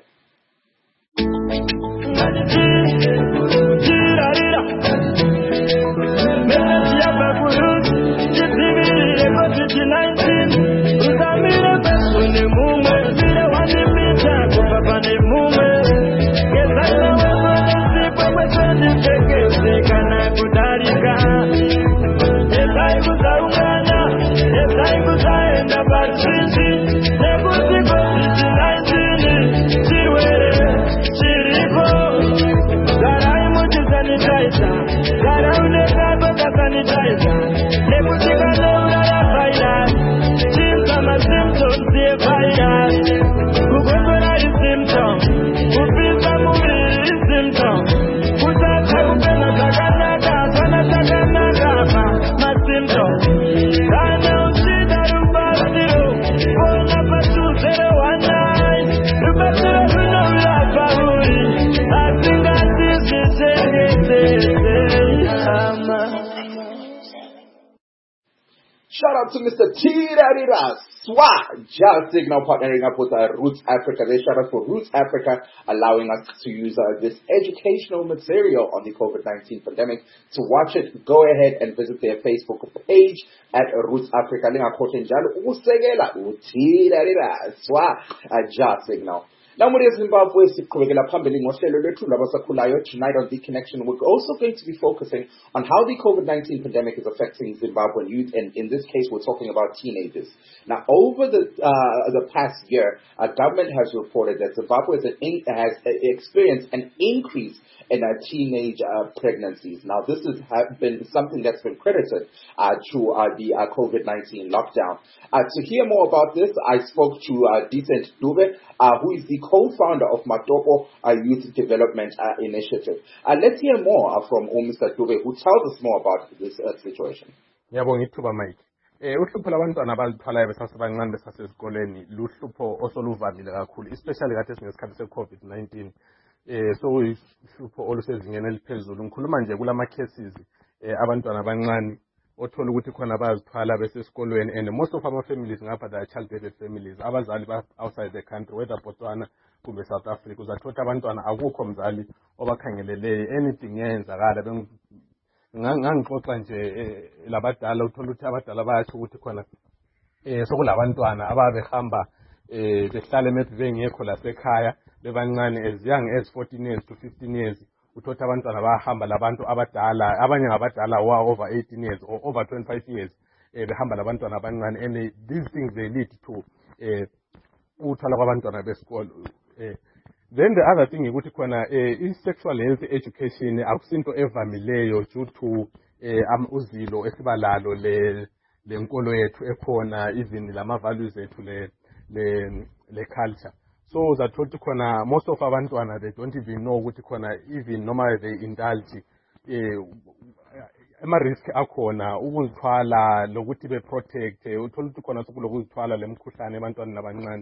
Shout out to Mister Tirarira Swa, Just Signal, partnering up with uh, Roots Africa. They shout out for Roots Africa, allowing us to use uh, this educational material on the COVID nineteen pandemic. To watch it, go ahead and visit their Facebook page at Roots Africa. Just Signal. Now, muri eZimbabwe, siqhubekela phambili ngohlelo lwethu labasakhulayo. Tonight on The Connection, we're also going to be focusing on how the COVID nineteen pandemic is affecting Zimbabwean youth, and in this case, we're talking about teenagers. Now, over the uh, the past year, our government has reported that Zimbabwe has, in, has experienced an increase in uh, teenage uh, pregnancies. Now, this has have been something that's been credited uh, to uh, the uh, COVID nineteen lockdown. Uh, to hear more about this, I spoke to uh, Decent Dube, uh, who is the co-founder of Matopo uh, Youth Development uh, Initiative. Uh, let's hear more uh, from Mister Dube, who tells us more about this uh, situation. Ngiyabonga ithuba Mike. Eh uhlupho labantwana abazithwalayo besasebancane besasesikoleni luhlupho osoluvamile kakhulu, especially kathi singesikhathi se-COVID nineteen. Eh so uhlupho olusezingeni eliphezulu. Ngikhuluma nje kulama cases eh abantwana abancane othola ukuthi khona bazithwala besesikolweni, and most of our families ngapha they are child-bearded families. Abazali ba outside the country, whether Botswana kumbe South Africa, uzathola abantwana akukho mzali obakhangeleleyo, anything yenzakala ngangixoxa nje labadala uthola ukuthi abadala bayasho ukuthi khona eh sokulabantwana ababehamba eh behlala maybe bengekho lasekhaya bebancane as young as fourteen years to fifteen years uthola abantwana bahamba labantu abadala abanye ngabadala wa over eighteen years or over twenty-five years eh behamba labantwana abancane and eh, these things they lead to eh uthola kwabantwana besikolo eh then the other thing ukuthi khona eh i-sexual health education akusinto evamileyo due to eh uzilo esibalalo le lenkolo yethu ekhona even lama values ethu le le le culture so zathothi khona most of abantwana they don't even know ukuthi khona even noma they indulge eh ama risk akhona ukuzithwala lokuthi be protect uthola ukuthi khona sokulokuzithwala lemkhuhlane ebantwaneni abancane.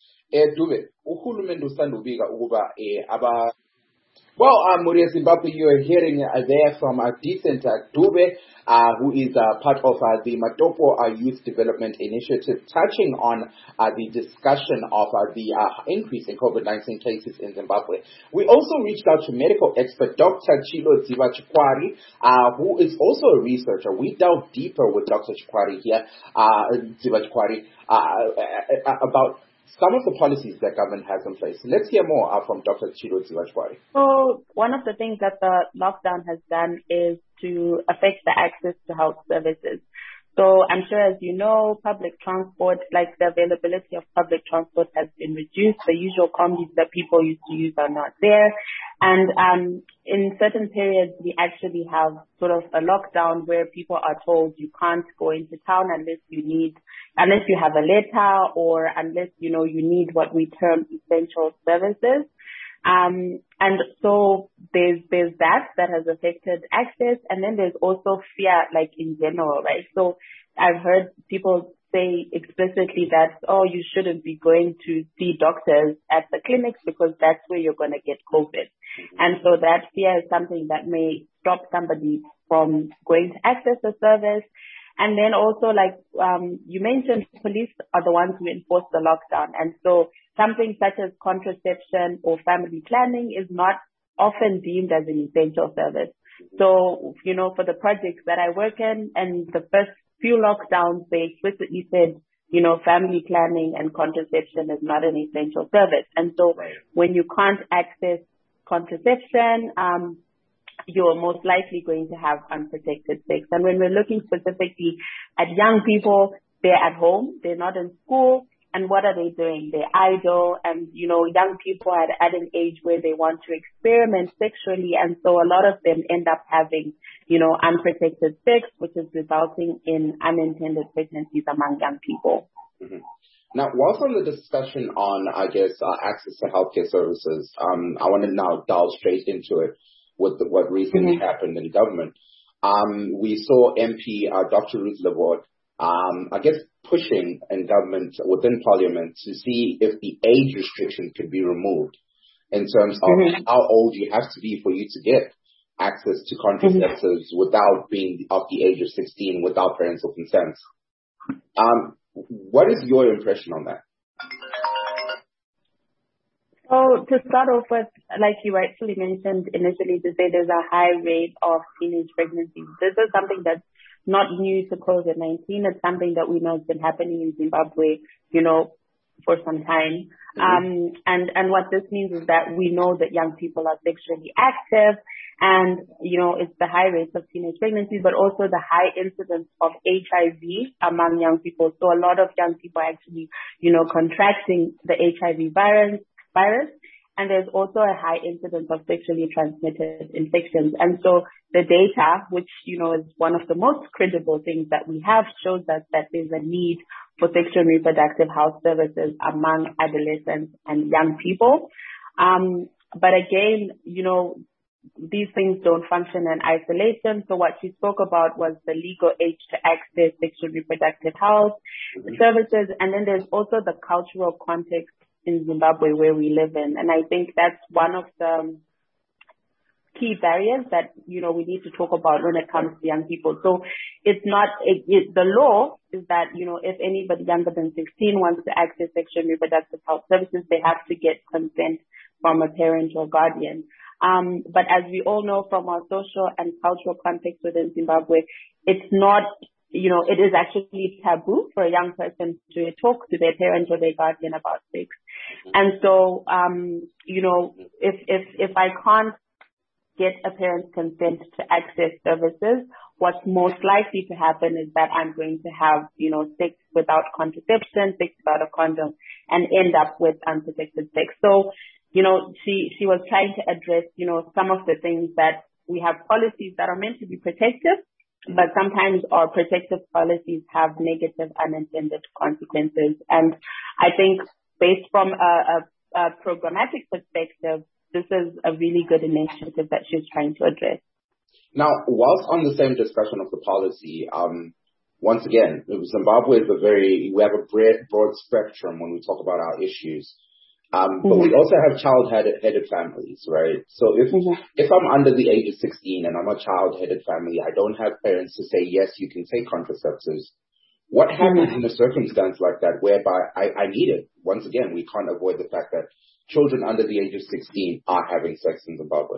Eh Dube, uhulumende usanda ubika ukuba eh aba Well, um, Muria Zimbabwe, you are hearing uh, there from a decent uh, Dube, uh, who is uh, part of uh, the Matopo uh, Youth Development Initiative, touching on uh, the discussion of uh, the uh, increase in COVID nineteen cases in Zimbabwe. We also reached out to medical expert Doctor Chilo Zivachikwari, uh, who is also a researcher. We delved deeper with Doctor Chikwari here, uh, Zivachikwari, uh, uh, uh, about some of the policies that government has in place. Let's hear more uh, from Doctor Chilo Zivachikwari. So one of the things that the lockdown has done is to affect the access to health services. So I'm sure, as you know, public transport, like the availability of public transport has been reduced. The usual combis that people used to use are not there. And um, in certain periods, we actually have sort of a lockdown where people are told you can't go into town unless you need, unless you have a letter or unless, you know, you need what we term essential services. Um, and so there's, there's that that has affected access. And then there's also fear, like in general, right? So I've heard people say explicitly that, oh, you shouldn't be going to see doctors at the clinics because that's where you're going to get COVID. And so that fear is something that may stop somebody from going to access the service. And then also, like um, you mentioned, police are the ones who enforce the lockdown. And so something such as contraception or family planning is not often deemed as an essential service. So, you know, for the projects that I work in and the first few lockdowns, they explicitly said, you know, family planning and contraception is not an essential service. And so when you can't access contraception, um, you're most likely going to have unprotected sex. And when we're looking specifically at young people, they're at home, they're not in school. And what are they doing? They're idle. And, you know, young people are at an age where they want to experiment sexually. And so a lot of them end up having, you know, unprotected sex, which is resulting in unintended pregnancies among young people. Mm-hmm. Now, whilst on the discussion on, I guess, uh, access to healthcare services, um, I want to now delve straight into it with the, what recently mm-hmm. happened in government. Um, we saw M P uh, Doctor Ruth Levort, um, I guess, pushing in government within parliament to see if the age restriction could be removed in terms of mm-hmm. how old you have to be for you to get access to contraceptives mm-hmm. without being of the age of sixteen, without parental consent. Um, what is your impression on that? So to start off with, like you rightfully mentioned initially, to say there's a high rate of teenage pregnancies. This is something that's not new to COVID nineteen. It's something that we know has been happening in Zimbabwe, you know, for some time. Mm-hmm. Um, and, and what this means is that we know that young people are sexually active and, you know, it's the high rates of teenage pregnancies, but also the high incidence of H I V among young people. So a lot of young people are actually, you know, contracting the H I V virus, virus. And there's also a high incidence of sexually transmitted infections. And so the data, which, you know, is one of the most credible things that we have, shows us that there's a need for sexual and reproductive health services among adolescents and young people. Um, but again, you know, these things don't function in isolation. So what she spoke about was the legal age to access sexual and reproductive health mm-hmm. services. And then there's also the cultural context in Zimbabwe where we live in. And I think that's one of the key barriers that, you know, we need to talk about when it comes to young people. So it's not, it, it, the law is that, you know, if anybody younger than sixteen wants to access sexual and reproductive health services, they have to get consent from a parent or guardian. Um, but as we all know from our social and cultural context within Zimbabwe, it's not, you know, it is actually taboo for a young person to talk to their parent or their guardian about sex. And so, um, you know, if, if, if I can't get a parent's consent to access services, what's most likely to happen is that I'm going to have, you know, sex without contraception, sex without a condom, and end up with unprotected sex. So, you know, she, she was trying to address, you know, some of the things that we have policies that are meant to be protective, but sometimes our protective policies have negative unintended consequences. And I think based from a, a, a programmatic perspective, this is a really good initiative that she's trying to address. Now, whilst on the same discussion of the policy, um, once again, Zimbabwe is a very, we have a broad, broad spectrum when we talk about our issues. Um, but mm-hmm. we also have child-headed families, right? So if mm-hmm. if I'm under the age of sixteen and I'm a child-headed family, I don't have parents to say, yes, you can take contraceptives. What happens mm-hmm. in a circumstance like that whereby I, I need it? Once again, we can't avoid the fact that children under the age of sixteen are having sex in Zimbabwe.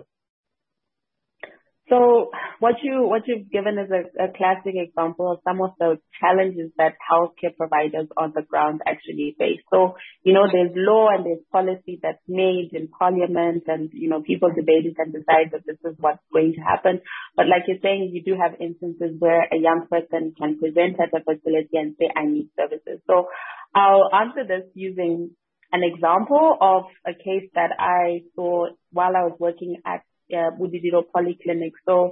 So what you what you've given is a, a classic example of some of the challenges that healthcare providers on the ground actually face. So, you know, there's law and there's policy that's made in parliament, and, you know, people debate it and decide that this is what's going to happen. But like you're saying, you do have instances where a young person can present at a facility and say, I need services. So I'll answer this using an example of a case that I saw while I was working at uh, Budidiro Polyclinic. So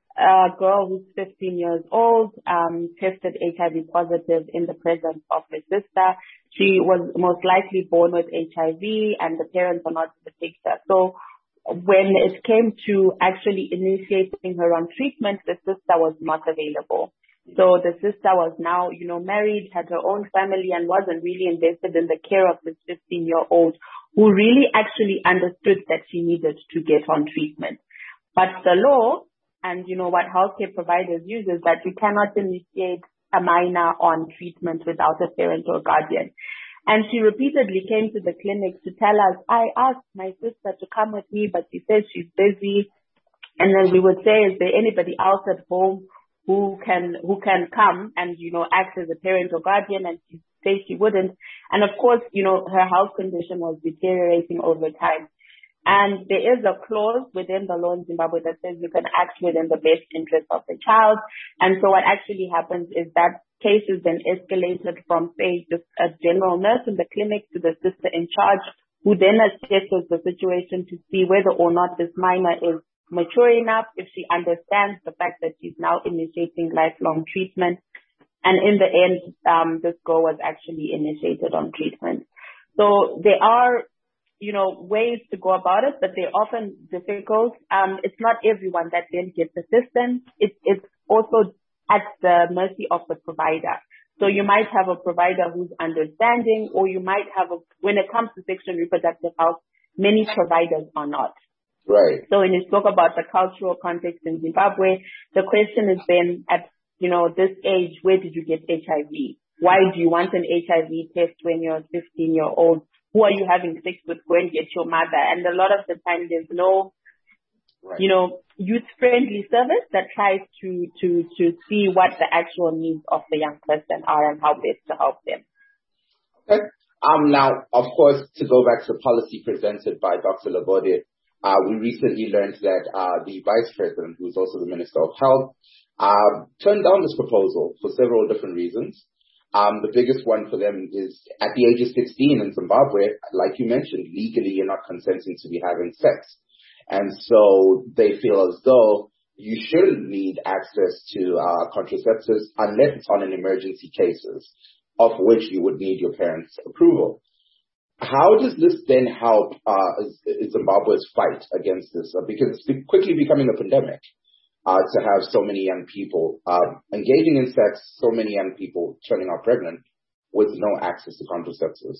a girl who's fifteen years old um, tested H I V positive in the presence of her sister. She was most likely born with H I V and the parents are not in the picture. So when it came to actually initiating her on treatment, the sister was not available. So the sister was now, you know, married, had her own family, and wasn't really invested in the care of this fifteen-year-old who really actually understood that she needed to get on treatment. But the law and, you know, what healthcare providers use is that you cannot initiate a minor on treatment without a parent or guardian. And she repeatedly came to the clinic to tell us, I asked my sister to come with me, but she says she's busy. And then we would say, is there anybody else at home who can, who can come and, you know, act as a parent or guardian? And she says she wouldn't. And of course, you know, her health condition was deteriorating over time. And there is a clause within the law in Zimbabwe that says you can act within the best interest of the child. And so what actually happens is that case is then escalated from, say, just a general nurse in the clinic to the sister in charge, who then assesses the situation to see whether or not this minor is mature enough, if she understands the fact that she's now initiating lifelong treatment. And in the end, um, this girl was actually initiated on treatment. So there are, you know, ways to go about it, but they're often difficult. Um, it's not everyone that then gets assistance. It's, it's also at the mercy of the provider. So you might have a provider who's understanding, or you might have a, when it comes to sexual and reproductive health, many providers are not. Right. So when you talk about the cultural context in Zimbabwe, the question is then at, you know, this age, where did you get H I V? Why do you want an H I V test when you're a fifteen year old? Who are you having sex with? Go and get your mother. And a lot of the time there's no, right. you know, youth-friendly service that tries to, to, to see what the actual needs of the young person are and how best to help them. Okay. Um, now, of course, to go back to the policy presented by Doctor Labode, uh, we recently learned that uh, the Vice President, who's also the Minister of Health, uh, turned down this proposal for several different reasons. Um, the biggest one for them is at the age of sixteen in Zimbabwe, like you mentioned, legally you're not consenting to be having sex. And so they feel as though you shouldn't need access to uh, contraceptives unless it's on an emergency cases, of which you would need your parents' approval. How does this then help uh, Zimbabwe's fight against this? Uh, because it's quickly becoming a pandemic. Uh, to have so many young people uh, engaging in sex, so many young people turning out pregnant with no access to contraceptives?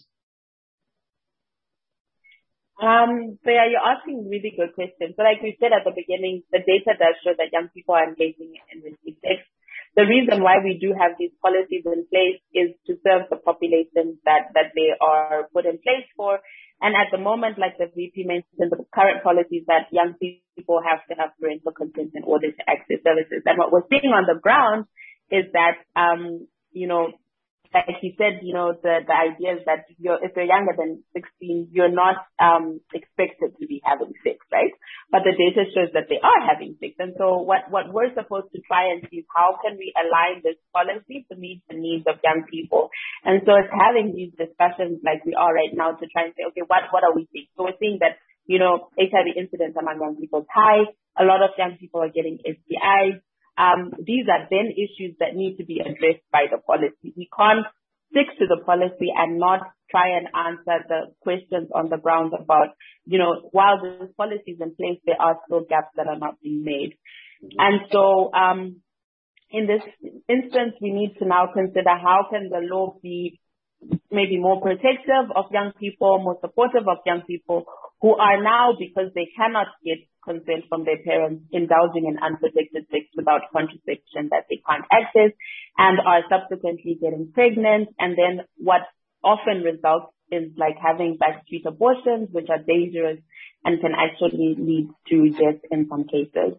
Um, so yeah, you're asking really good questions. So like we said at the beginning, the data does show that young people are engaging in risky sex. The reason why we do have these policies in place is to serve the population that, that they are put in place for. And at the moment, like the V P mentioned, the current policy is that young people have to have parental consent in order to access services. And what we're seeing on the ground is that, um, you know, like he said, you know, the, the idea is that you're, if you're younger than sixteen, you're not um, expected to be having sex, right? But the data shows that they are having sex. And so what, what we're supposed to try and see is how can we align this policy to meet the needs of young people? And so it's having these discussions like we are right now to try and say, okay, what, what are we seeing? So we're seeing that, you know, H I V incidence among young people is high. A lot of young people are getting S T Is. Um, these are then issues that need to be addressed by the policy. We can't stick to the policy and not try and answer the questions on the ground about, you know, while this policy is in place, there are still gaps that are not being made. And so, um, in this instance, we need to now consider how can the law be maybe more protective of young people, more supportive of young people who are now, because they cannot get consent from their parents, indulging in unprotected sex without contraception that they can't access, and are subsequently getting pregnant. And then what often results is like having backstreet abortions, which are dangerous and can actually lead to death in some cases.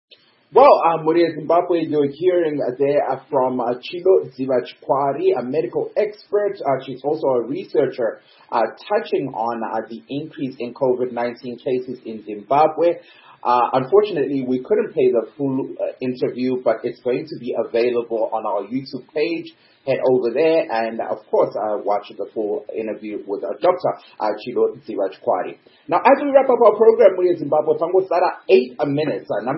Well, um, Muria Zimbabwe, you're hearing uh, there uh, from uh, Chilo Zivachkwari, a medical expert. Uh, she's also a researcher uh, touching on uh, the increase in COVID nineteen cases in Zimbabwe. Uh, unfortunately, we couldn't play the full uh, interview, but it's going to be available on our YouTube page. Head over there and, of course, uh, watch the full interview with uh, Doctor Uh, Chilo Zivachkwari. Now, as we wrap up our program, we in Zimbabwe, eight minutes. Uh,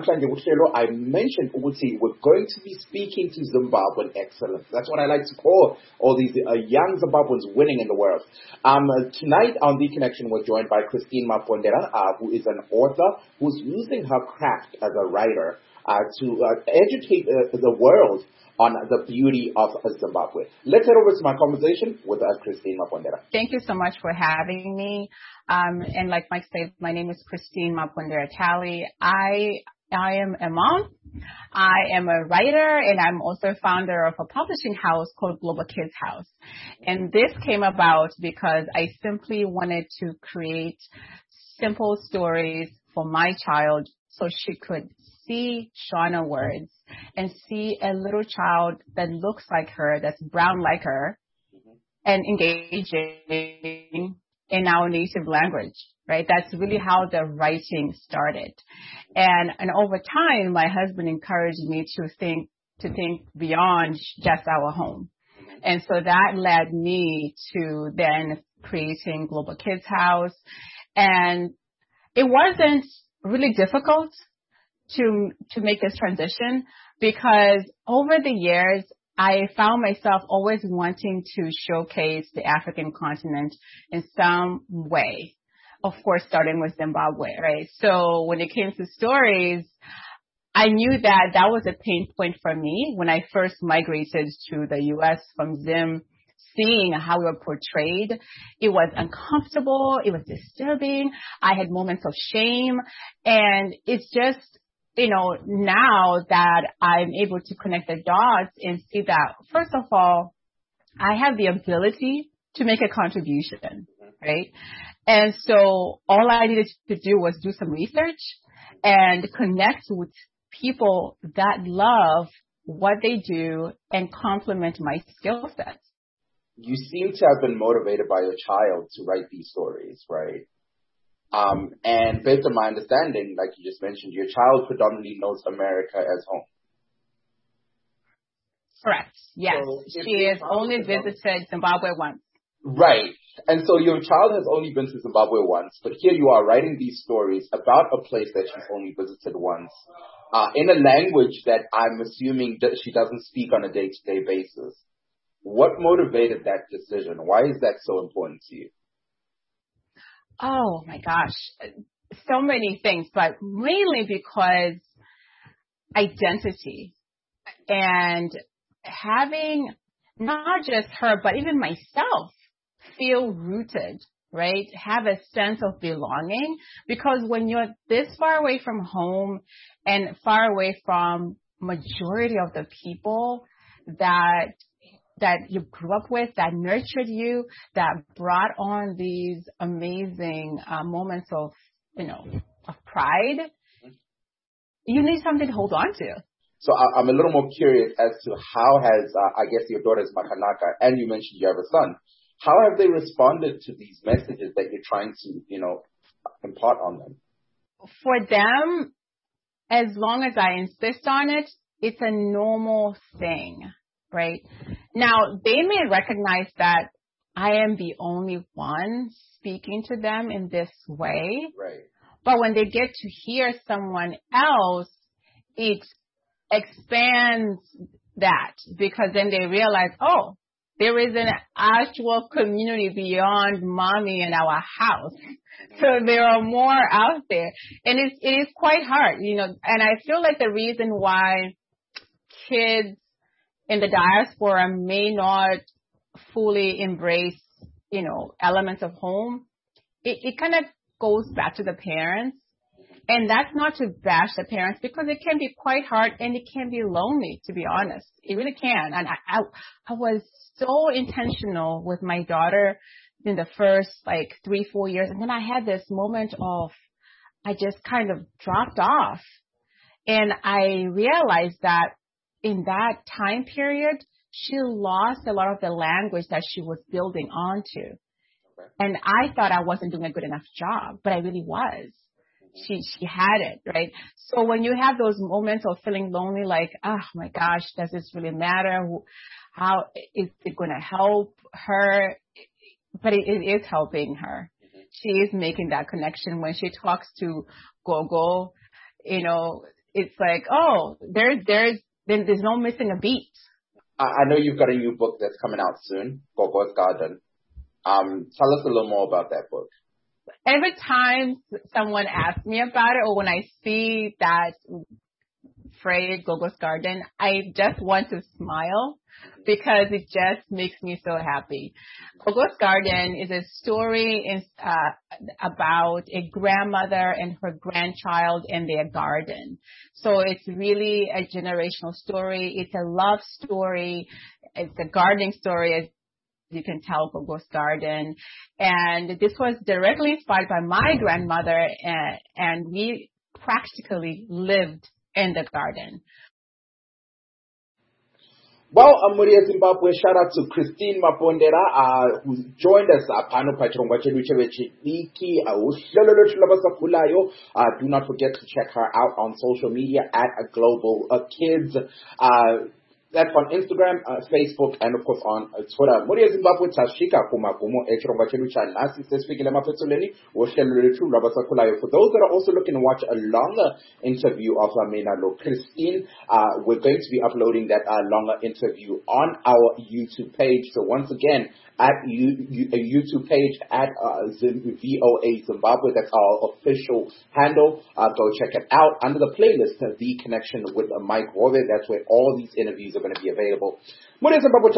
I mentioned Uguti, we're going to be speaking to Zimbabwean excellence. That's what I like to call all these uh, young Zimbabweans winning in the world. Um, uh, tonight on The Connection, we're joined by Christine Mapondera, uh, who is an author who's using her craft as a writer uh, to uh, educate uh, the world on the beauty of Zimbabwe. Let's head over to my conversation with uh, Christine Mapondera. Thank you so much for having me. Um, and like Mike said, my name is Christine Mapondera Tally. I I am a mom. I am a writer, and I'm also founder of a publishing house called Global Kids House. And this came about because I simply wanted to create simple stories for my child so she could see Shauna words and see a little child that looks like her, that's brown like her, and engaging in our native language, right? That's really how the writing started. And and over time, my husband encouraged me to think to think beyond just our home. And so that led me to then creating Global Kids House. And it wasn't really difficult to to make this transition, because over the years, I found myself always wanting to showcase the African continent in some way. Of course, starting with Zimbabwe, right? So when it came to stories, I knew that that was a pain point for me when I first migrated to the U S from Zim. Seeing how we were portrayed, it was uncomfortable, it was disturbing, I had moments of shame, and it's just, you know, now that I'm able to connect the dots and see that, first of all, I have the ability to make a contribution, right? And so all I needed to do was do some research and connect with people that love what they do and complement my skill sets. You seem to have been motivated by your child to write these stories, right? Um, and based on my understanding, like you just mentioned, your child predominantly knows America as home. Correct. Yes. So she has only visited Zimbabwe once. Right. And so your child has only been to Zimbabwe once, but here you are writing these stories about a place that she's only visited once, uh, in a language that I'm assuming that she doesn't speak on a day-to-day basis. What motivated that decision? Why is that so important to you? Oh my gosh, so many things, but mainly because identity and having not just her, but even myself feel rooted, right? Have a sense of belonging, because when you're this far away from home and far away from majority of the people that that you grew up with, that nurtured you, that brought on these amazing uh, moments of, you know, of pride, you need something to hold on to. So I, I'm a little more curious as to how has, uh, I guess, your daughter's Makanaka, and you mentioned you have a son. How have they responded to these messages that you're trying to, you know, impart on them? For them, as long as I insist on it, it's a normal thing, right? Now, they may recognize that I am the only one speaking to them in this way. Right. But when they get to hear someone else, it expands that, because then they realize, oh, there is an actual community beyond mommy and our house. So there are more out there. And it's, it is quite hard, you know, and I feel like the reason why kids in the diaspora may not fully embrace, you know, elements of home, it, it kind of goes back to the parents. And that's not to bash the parents, because it can be quite hard and it can be lonely, to be honest. It really can. And I, I, I was so intentional with my daughter in the first like three, four years. And then I had this moment of, I just kind of dropped off. And I realized that in that time period, she lost a lot of the language that she was building onto. And I thought I wasn't doing a good enough job, but I really was. She, she had it, right? So when you have those moments of feeling lonely, like, oh my gosh, does this really matter? How is it going to help her? But it, it is helping her. She is making that connection when she talks to Gogo. You know, it's like, oh, there's, there's, there's no missing a beat. I, I know you've got a new book that's coming out soon, Gogo's Garden. Um, tell us a little more about that book. Every time someone asks me about it, or when I see that phrase, Gogo's Garden, I just want to smile, because it just makes me so happy. Gogo's Garden is a story in, uh, about a grandmother and her grandchild and their garden. So it's really a generational story. It's a love story. It's a gardening story. You can tell, Gogo's Garden. And this was directly inspired by my grandmother, and, and we practically lived in the garden. Well, Amuria Zimbabwe, shout out to Christine Mapondera, uh, who joined us. Uh, do not forget to check her out on social media at a Global uh, Kids. Uh, That's on Instagram, uh, Facebook, and of course on uh, Twitter. Muri Zimbabwe tashika kumagumo echirongo chedu cha nasi sesifikile maphethelweni wohlelo lwethu lwabasakhulayo. For those that are also looking to watch a longer interview of Amina Lo Christine, uh, we're going to be uploading that uh, longer interview on our YouTube page. So once again, at you, you, a YouTube page at uh, V O A Zimbabwe. That's our official handle. Uh, go check it out under the playlist, uh, The Connection with uh, Mike Rowe. That's where all these interviews are going to be available. I'd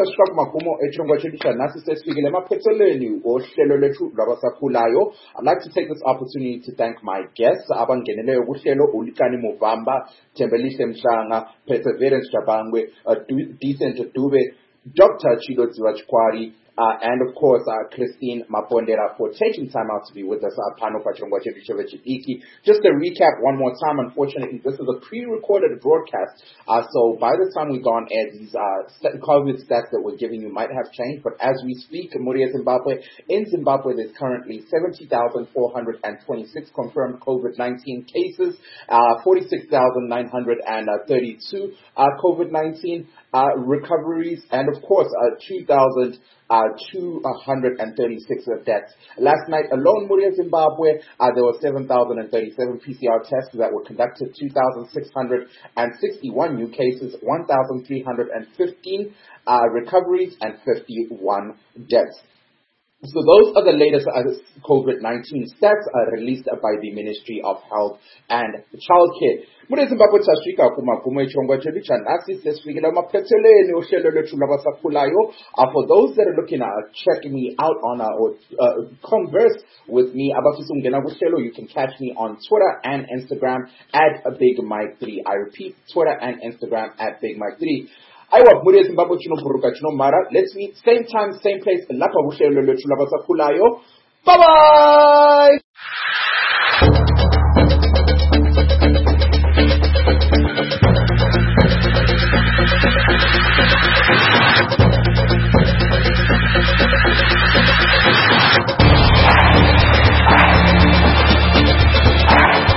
like to take this opportunity to thank my guests, abangeneleyo kuhlelo uLikani Muvamba, Thembelihle Mhlanga, Perseverance Jabangwe, uh, Decent Dube, Doctor Chidodziwa Chikwari, Uh, and of course, uh, Christine Mapondera for taking time out to be with us. Just to recap one more time, unfortunately, this is a pre-recorded broadcast. Uh, so by the time we go on air, these uh, COVID stats that we're giving you might have changed. But as we speak, Muria Zimbabwe, in Zimbabwe, there's currently seventy thousand four hundred twenty-six confirmed COVID nineteen cases, uh, forty-six thousand nine hundred thirty-two uh, COVID nineteen uh, recoveries, and of course, uh, two thousand Uh, two hundred thirty-six deaths. Last night alone, Muria Zimbabwe, uh, there were seven thousand thirty-seven P C R tests that were conducted, two thousand six hundred sixty-one new cases, one thousand three hundred fifteen uh, recoveries, and fifty-one deaths. So those are the latest uh, COVID nineteen stats uh, released uh, by the Ministry of Health and Childcare. Muri Zimbabwe tashika kumagumo echirongo chedu cha nasi sesifikile maphethelweni ohlelo lwethu lwabasakhulayo. Uh, for those that are looking at uh, check me out on uh, or uh, converse with me abafisa ukungena kuhlelo, you can catch me on Twitter and Instagram at Big Mike three. I repeat, Twitter and Instagram at Big Mike three. Aiwa muri eZimbabwe chinoburuka chinomara. Let's meet same time, same place lapha kuhlelo lwethu labasakhulayo. Bye bye.